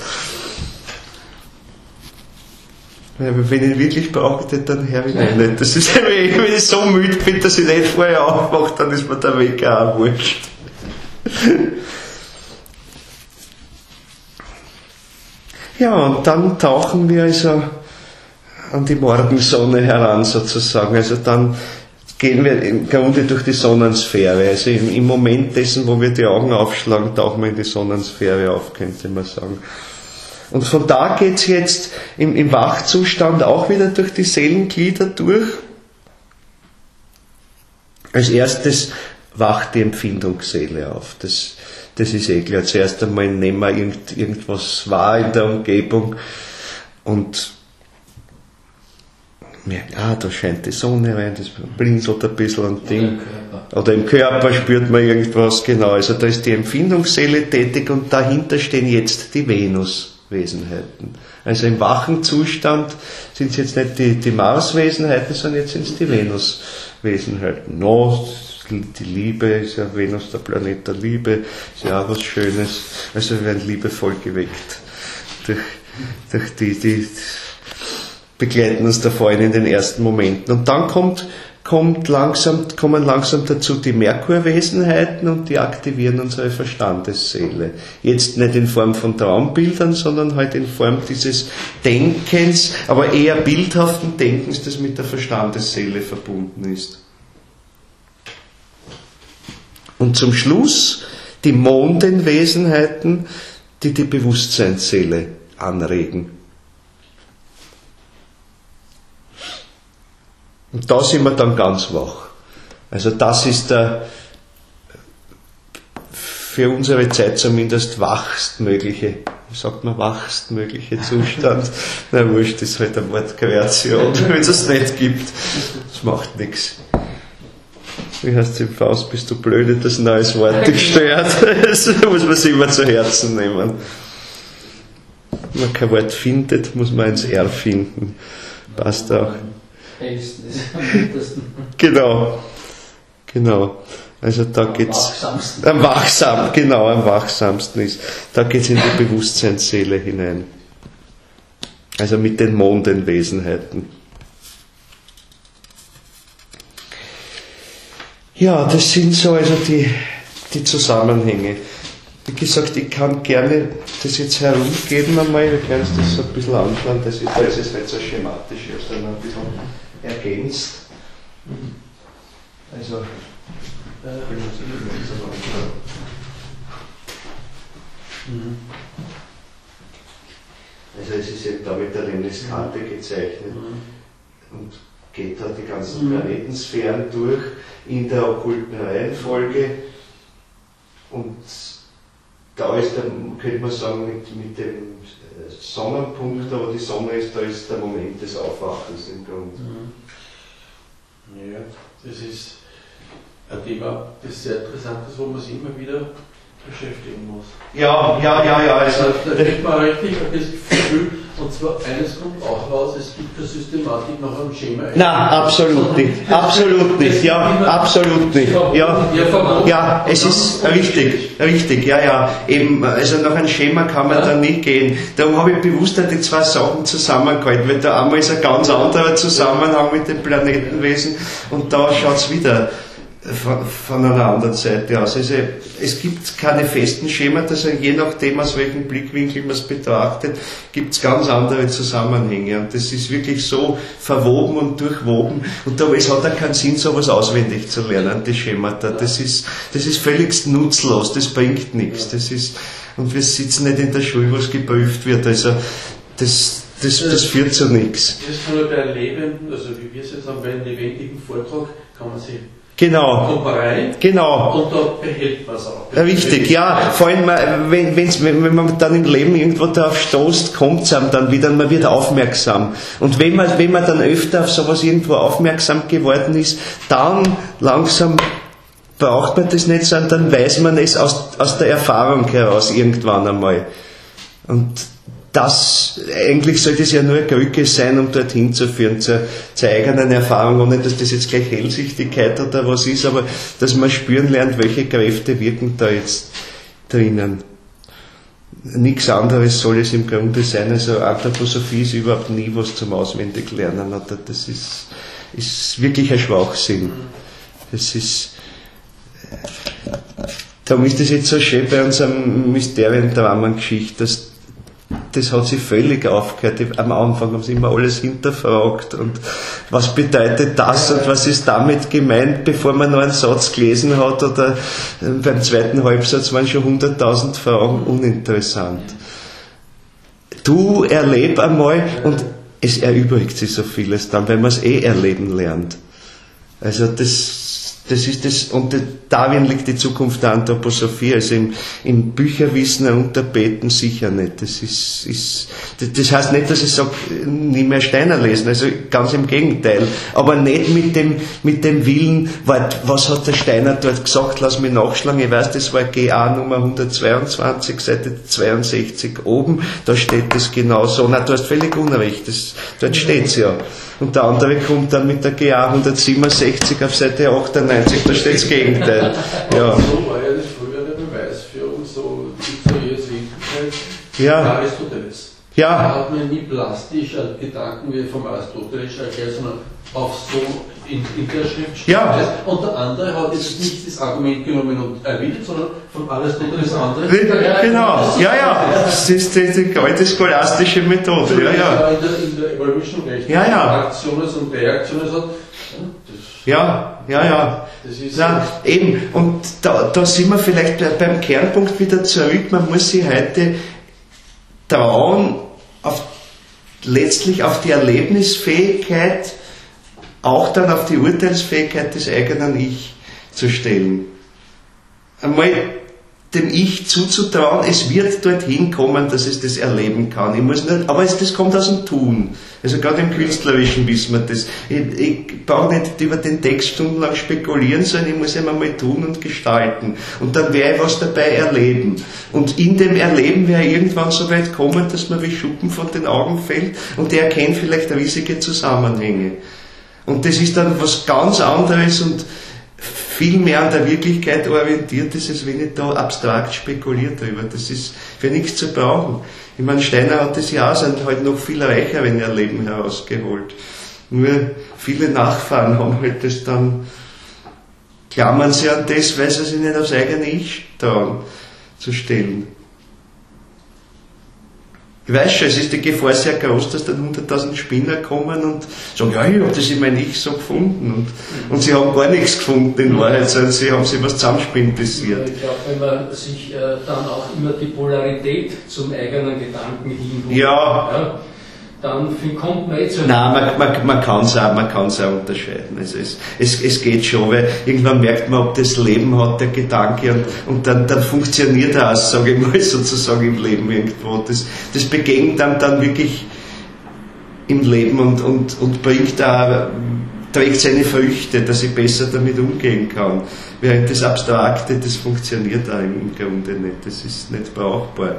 Ja, aber wenn ich ihn wirklich brauche, dann höre ich ihn nicht. Das ist, wenn ich so müde bin, dass ich nicht vorher aufwache, dann ist mir der Wecker auch wurscht. Ja, und dann tauchen wir also an die Morgensonne heran sozusagen. Also dann gehen wir im Grunde durch die Sonnensphäre. Also im Moment dessen, wo wir die Augen aufschlagen, tauchen wir in die Sonnensphäre auf, könnte man sagen. Und von da geht es jetzt im Wachzustand auch wieder durch die Seelenglieder durch. Als erstes wacht die Empfindungsseele auf. Das ist klar. Zuerst einmal nehmen wir irgendwas wahr in der Umgebung und merkt, da scheint die Sonne rein, das blinzelt ein bisschen ein Ding. Oder im Körper spürt man irgendwas, genau. Also da ist die Empfindungsseele tätig und dahinter stehen jetzt die Venuswesenheiten. Also im wachen Zustand sind es jetzt nicht die Marswesenheiten, sondern jetzt sind es die Venuswesenheiten. Die Liebe ist ja Venus, der Planet der Liebe, ist ja auch was Schönes. Also wir werden liebevoll geweckt durch die begleiten uns da vorhin in den ersten Momenten. Und dann kommen langsam dazu die Merkurwesenheiten und die aktivieren unsere Verstandesseele. Jetzt nicht in Form von Traumbildern, sondern halt in Form dieses Denkens, aber eher bildhaften Denkens, das mit der Verstandesseele verbunden ist. Und zum Schluss die Mondenwesenheiten, die die Bewusstseinsseele anregen. Und da sind wir dann ganz wach. Also das ist für unsere Zeit zumindest wachstmögliche Zustand. Na wurscht, das ist halt eine Wortkreation, wenn es das nicht gibt. Das macht nichts. Wie heißt es im Faust, bist du blöde, das neues Wort gestört. Das muss man sich immer zu Herzen nehmen. Wenn man kein Wort findet, muss man eins erfinden. Passt auch. Genau. Also da geht's am wachsamsten ist. Da geht's in die Bewusstseinsseele hinein. Also mit den Mondenwesenheiten. Ja, das sind so also die Zusammenhänge. Wie gesagt, ich kann gerne das jetzt herumgeben einmal, wir können uns das so ein bisschen anschauen, da ist es nicht so schematisch, sondern ein bisschen ergänzt. Also es ist eben da mit der Lemniskarte gezeichnet und geht da die ganzen Planetensphären durch in der okkulten Reihenfolge und da ist der, könnte man sagen, mit dem Sonnenpunkt, aber die Sonne ist, da ist der Moment des Aufwachens im Grunde. Ja, das ist ein Thema, das sehr interessant ist, wo man sich immer wieder beschäftigen muss. Ja. Also, da kriegt man richtig ein Gefühl, und zwar eines kommt auch raus, es gibt eine Systematik nach einem Schema. Nein, absolut nicht. Absolut nicht. Ja, es ist richtig, ja. Eben, also nach einem Schema kann man da nicht gehen. Darum habe ich bewusst die zwei Sachen zusammengehalten, weil da einmal ist ein ganz anderer Zusammenhang mit dem Planetenwesen und da schaut es wieder von einer anderen Seite aus. Also es gibt keine festen Schemata, also je nachdem aus welchem Blickwinkel man es betrachtet, gibt es ganz andere Zusammenhänge und das ist wirklich so verwoben und durchwoben und es hat auch keinen Sinn, sowas auswendig zu lernen, die Schemata. Das ist völlig nutzlos, das bringt nichts. Und wir sitzen nicht in der Schule, wo es geprüft wird, also das führt zu nichts. Das ist nur bei einem lebenden, also wie wir es jetzt haben, bei einem lebendigen Vortrag kann man sich Genau. Und da behält man es auch. Richtig, ja. Vor allem, wenn man dann im Leben irgendwo darauf stoßt, kommt es einem dann wieder und man wird aufmerksam. Und wenn man dann öfter auf sowas irgendwo aufmerksam geworden ist, dann langsam braucht man das nicht, sondern dann weiß man es aus der Erfahrung heraus irgendwann einmal. Und eigentlich sollte es ja nur eine Krücke sein, um dorthin zu führen, zur eigenen Erfahrung, ohne dass das jetzt gleich Hellsichtigkeit oder was ist, aber dass man spüren lernt, welche Kräfte wirken da jetzt drinnen. Nichts anderes soll es im Grunde sein, also Anthroposophie ist überhaupt nie was zum Auswendiglernen, oder das ist wirklich ein Schwachsinn. Darum ist das jetzt so schön bei unserem Mysteriendramen-Geschichte, das hat sich völlig aufgehört. Am Anfang haben sie immer alles hinterfragt und was bedeutet das und was ist damit gemeint, bevor man noch einen Satz gelesen hat oder beim zweiten Halbsatz waren schon 100.000 Fragen uninteressant. Du erleb einmal und es erübrigt sich so vieles dann, weil man es erleben lernt. Also das ist das, und darin liegt die Zukunft der Anthroposophie, also im Bücherwissen unterbeten sicher nicht. Das heißt nicht, dass ich sage, nie mehr Steiner lesen, also ganz im Gegenteil, aber nicht mit dem Willen, was hat der Steiner dort gesagt, lass mich nachschlagen, ich weiß, das war GA Nummer 122, Seite 62 oben, da steht das genau so, na, du hast völlig Unrecht, dort steht's ja. Und der andere kommt dann mit der GA 167 auf Seite 98, da steht das Gegenteil. Ja. So war ja das früher eine Beweisführung, so die Jesuitenheit, Aristoteles. Ja. Da hat man nie plastisch Gedanken wie vom Aristoteles erklärt, sondern auch so in der Schrift. Ja. Und der andere hat jetzt nicht das Argument genommen und erwidert, sondern von Aristoteles andere. Genau, ja. Das ist die alte scholastische Methode. Ja. In der evolutiven Recht. Aktiones und Reaktiones hat. Ja. Das ist eben. Und da sind wir vielleicht beim Kernpunkt wieder zurück. Man muss sich heute trauen, letztlich auf die Erlebnisfähigkeit, auch dann auf die Urteilsfähigkeit des eigenen Ich zu stellen. Einmal dem Ich zuzutrauen, es wird dorthin kommen, dass es das erleben kann. Ich muss nicht, aber das kommt aus dem Tun. Also gerade im Künstlerischen wissen wir das. Ich brauche nicht über den Text stundenlang spekulieren, sondern ich muss ihn einmal tun und gestalten. Und dann werde ich was dabei erleben. Und in dem Erleben werde ich irgendwann so weit kommen, dass mir wie Schuppen von den Augen fällt und der erkennt vielleicht riesige Zusammenhänge. Und das ist dann was ganz anderes und viel mehr an der Wirklichkeit orientiert ist, als wenn ich da abstrakt spekuliert darüber. Das ist für nichts zu brauchen. Ich meine, Steiner hat das ja auch, sind halt noch viel reicher, wenn ihr Leben herausgeholt. Nur viele Nachfahren haben halt das dann, klammern sie an das, weil sie sich nicht aufs eigene Ich trauen zu stellen. Ich weiß schon, es ist die Gefahr sehr groß, dass dann 100.000 Spinner kommen und sagen, ja, ich habe das in mein Ich so gefunden. Und sie haben gar nichts gefunden in Wahrheit, sondern sie haben sich was zusammenspintisiert. Ich glaube, wenn man sich dann auch immer die Polarität zum eigenen Gedanken hinholt, ja, dann kommt man zu... Nein, man kann es auch unterscheiden. Also es geht schon, weil irgendwann merkt man, ob das Leben hat, der Gedanke, und dann funktioniert er auch, sage ich mal, sozusagen im Leben irgendwo. Das begegnet dann wirklich im Leben und bringt da, trägt seine Früchte, dass ich besser damit umgehen kann. Während das Abstrakte, das funktioniert auch im Grunde nicht, das ist nicht brauchbar.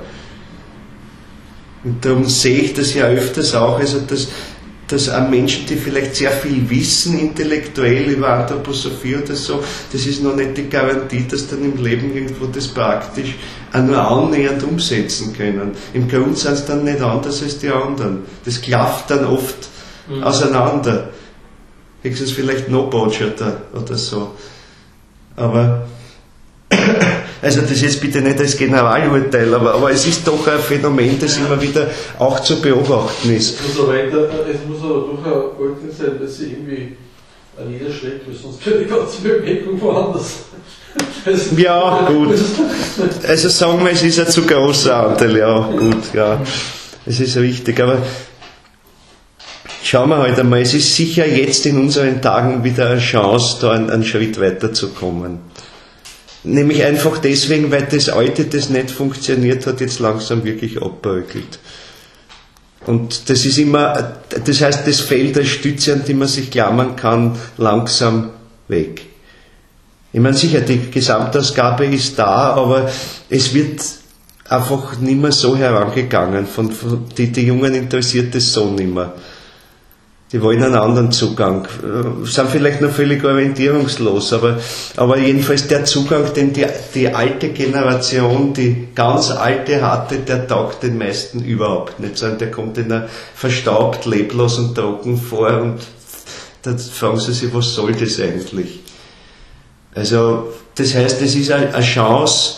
Und darum sehe ich das ja öfters auch, also dass auch Menschen, die vielleicht sehr viel wissen, intellektuell über Anthroposophie oder so, das ist noch nicht die Garantie, dass dann im Leben irgendwo das praktisch auch nur annähernd umsetzen können. Im Grund sind es dann nicht anders als die anderen. Das klafft dann oft auseinander. Höchstens vielleicht noch Botschafter oder so. Aber also das jetzt bitte nicht als Generalurteil, aber es ist doch ein Phänomen, das immer wieder auch zu beobachten ist. Es muss aber doch ein Folgen sein, dass sie irgendwie an jeder Stelle, sonst wird die ganze Bewegung woanders. Ja, gut. Also sagen wir, es ist ein zu großer Anteil, ja, gut, ja. Es ist richtig, aber schauen wir halt einmal, es ist sicher jetzt in unseren Tagen wieder eine Chance, da einen Schritt weiterzukommen. Nämlich einfach deswegen, weil das Alte, das nicht funktioniert hat, jetzt langsam wirklich abbröckelt. Und das ist immer, das heißt, das fällt als Stütze, an die man sich klammern kann, langsam weg. Ich meine, sicher, die Gesamtausgabe ist da, aber es wird einfach nicht mehr so herangegangen. Die Jungen interessiert das so nicht mehr. Die wollen einen anderen Zugang, sind vielleicht noch völlig orientierungslos, aber jedenfalls der Zugang, den die alte Generation, die ganz alte hatte, der taugt den meisten überhaupt nicht, sondern der kommt ihnen verstaubt, leblos und trocken vor und da fragen sie sich, was soll das eigentlich? Also, das heißt, es ist eine Chance,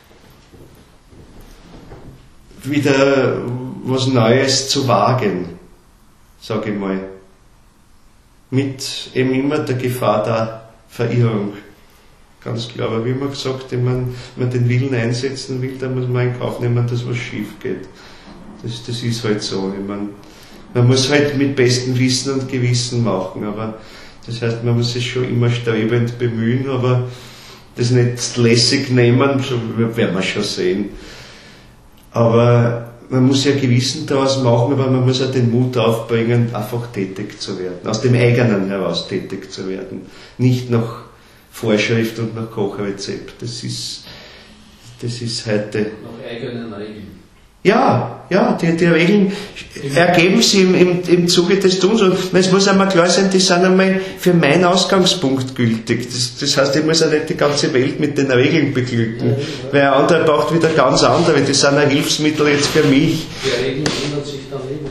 wieder was Neues zu wagen, sage ich mal. Mit eben immer der Gefahr der Verirrung. Ganz klar. Aber wie immer gesagt, wenn man den Willen einsetzen will, dann muss man in Kauf nehmen, dass was schief geht. Das ist halt so. Ich meine, man muss halt mit bestem Wissen und Gewissen machen, aber das heißt, man muss sich schon immer strebend bemühen, aber das nicht lässig nehmen, so werden wir schon sehen. Aber man muss ja Gewissen daraus machen, aber man muss auch den Mut aufbringen, einfach tätig zu werden, aus dem eigenen heraus tätig zu werden. Nicht nach Vorschrift und nach Kochrezept. Das ist heute... Nach eigenen Regeln. Ja, die Regeln ergeben sich im Zuge des Tuns. Und es muss einmal klar sein, die sind einmal für meinen Ausgangspunkt gültig. Das heißt, ich muss ja nicht die ganze Welt mit den Regeln beglücken. Weil ein anderer braucht wieder ganz andere. Das sind ein Hilfsmittel jetzt für mich. Die Regeln ändern sich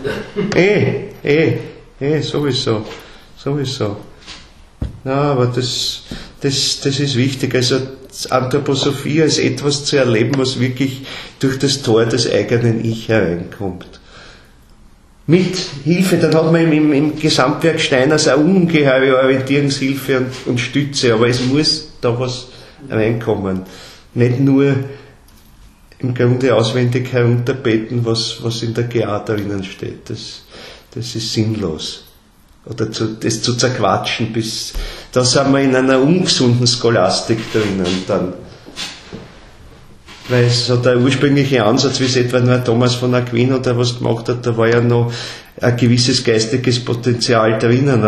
dann wieder. Sowieso. Ja, aber das ist wichtig. Also Anthroposophie als etwas zu erleben, was wirklich durch das Tor des eigenen Ich hereinkommt. Mit Hilfe, dann hat man im Gesamtwerk Steiners eine ungeheure Orientierungshilfe und Stütze, aber es muss da was reinkommen. Nicht nur im Grunde auswendig herunterbeten, was in der GA drinnen steht. Das ist sinnlos. Oder das zu zerquatschen, da sind wir in einer ungesunden Scholastik drinnen dann. Weil so der ursprüngliche Ansatz, wie es etwa nur Thomas von Aquin oder was gemacht hat, da war ja noch ein gewisses geistiges Potenzial drinnen,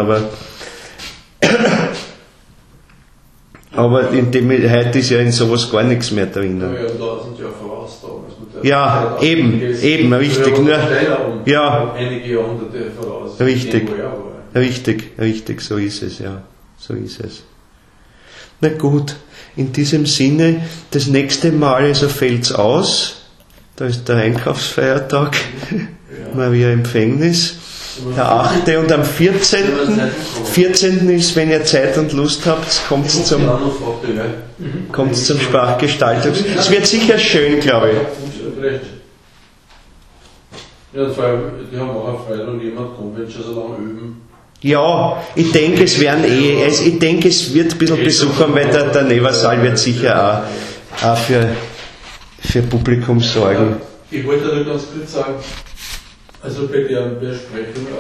aber in dem, heute ist ja in sowas gar nichts mehr drinnen. Ja, 1000 Jahre voraus damals. Ja, eben, richtig. Nur, ja, einige Jahrhunderte voraus. Richtig, so ist es, ja. So ist es. Na gut, in diesem Sinne, das nächste Mal also fällt's aus. Da ist der Einkaufsfeiertag, Maria Empfängnis. Der 8. und am 14. ist, wenn ihr Zeit und Lust habt, kommt's zum Sprachgestaltungs... Es wird sicher schön, glaube ich. Ja, vor allem, die haben auch eine Freude und jemand kommt, wenn schon so lange üben. Ja, ich denke, es wird ein bisschen Besuch haben, weil der Neversaal wird sicher auch für Publikum sorgen. Ich wollte nur ganz kurz sagen, also bei der Besprechung